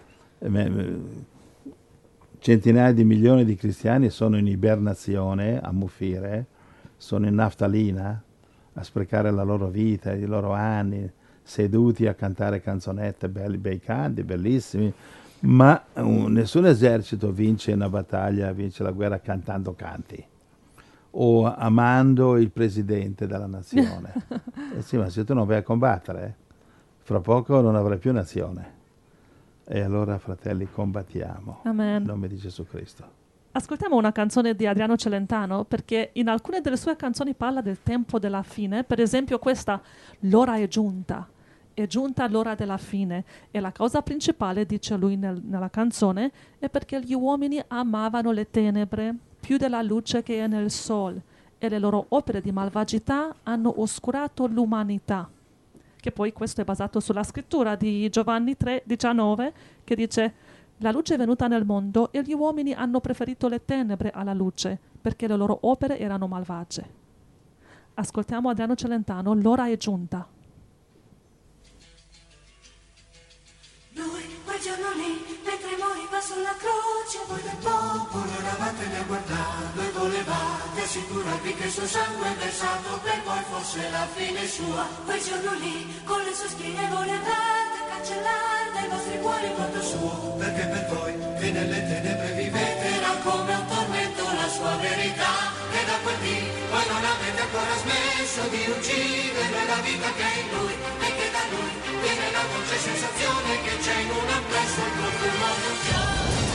centinaia di milioni di cristiani sono in ibernazione, a muffire, sono in naftalina, a sprecare la loro vita, i loro anni, seduti a cantare canzonette, bei canti, bellissimi, ma nessun esercito vince una battaglia, vince la guerra cantando canti o amando il presidente della nazione. Sì, ma se tu non vai a combattere, fra poco non avrai più nazione. E allora, fratelli, combattiamo. Amen. In nome di Gesù Cristo. Ascoltiamo una canzone di Adriano Celentano, perché in alcune delle sue canzoni parla del tempo della fine. Per esempio questa, l'ora è giunta l'ora della fine. E la causa principale, dice lui nella canzone, è perché gli uomini amavano le tenebre più della luce che è nel sole, e le loro opere di malvagità hanno oscurato l'umanità. Che poi questo è basato sulla scrittura di Giovanni 3,19, che dice: la luce è venuta nel mondo e gli uomini hanno preferito le tenebre alla luce, perché le loro opere erano malvagie. Ascoltiamo Adriano Celentano, l'ora è giunta. Lui, quel giorno lì, mentre moriva sulla croce, voi del popolo eravate lì a guardarlo e volevate assicurarvi che il suo sangue versato per voi fosse la fine sua. Quel giorno lì, con le sue spine volevate cancellare dai vostri cuori il volto suo, perché per voi che nelle tenebre vivete era come un tormento la sua verità. E da quel dì voi non avete ancora smesso di uccidere la vita che è in lui, e che da lui viene la dolce sensazione che c'è in un amplesso il profumo di un fiore.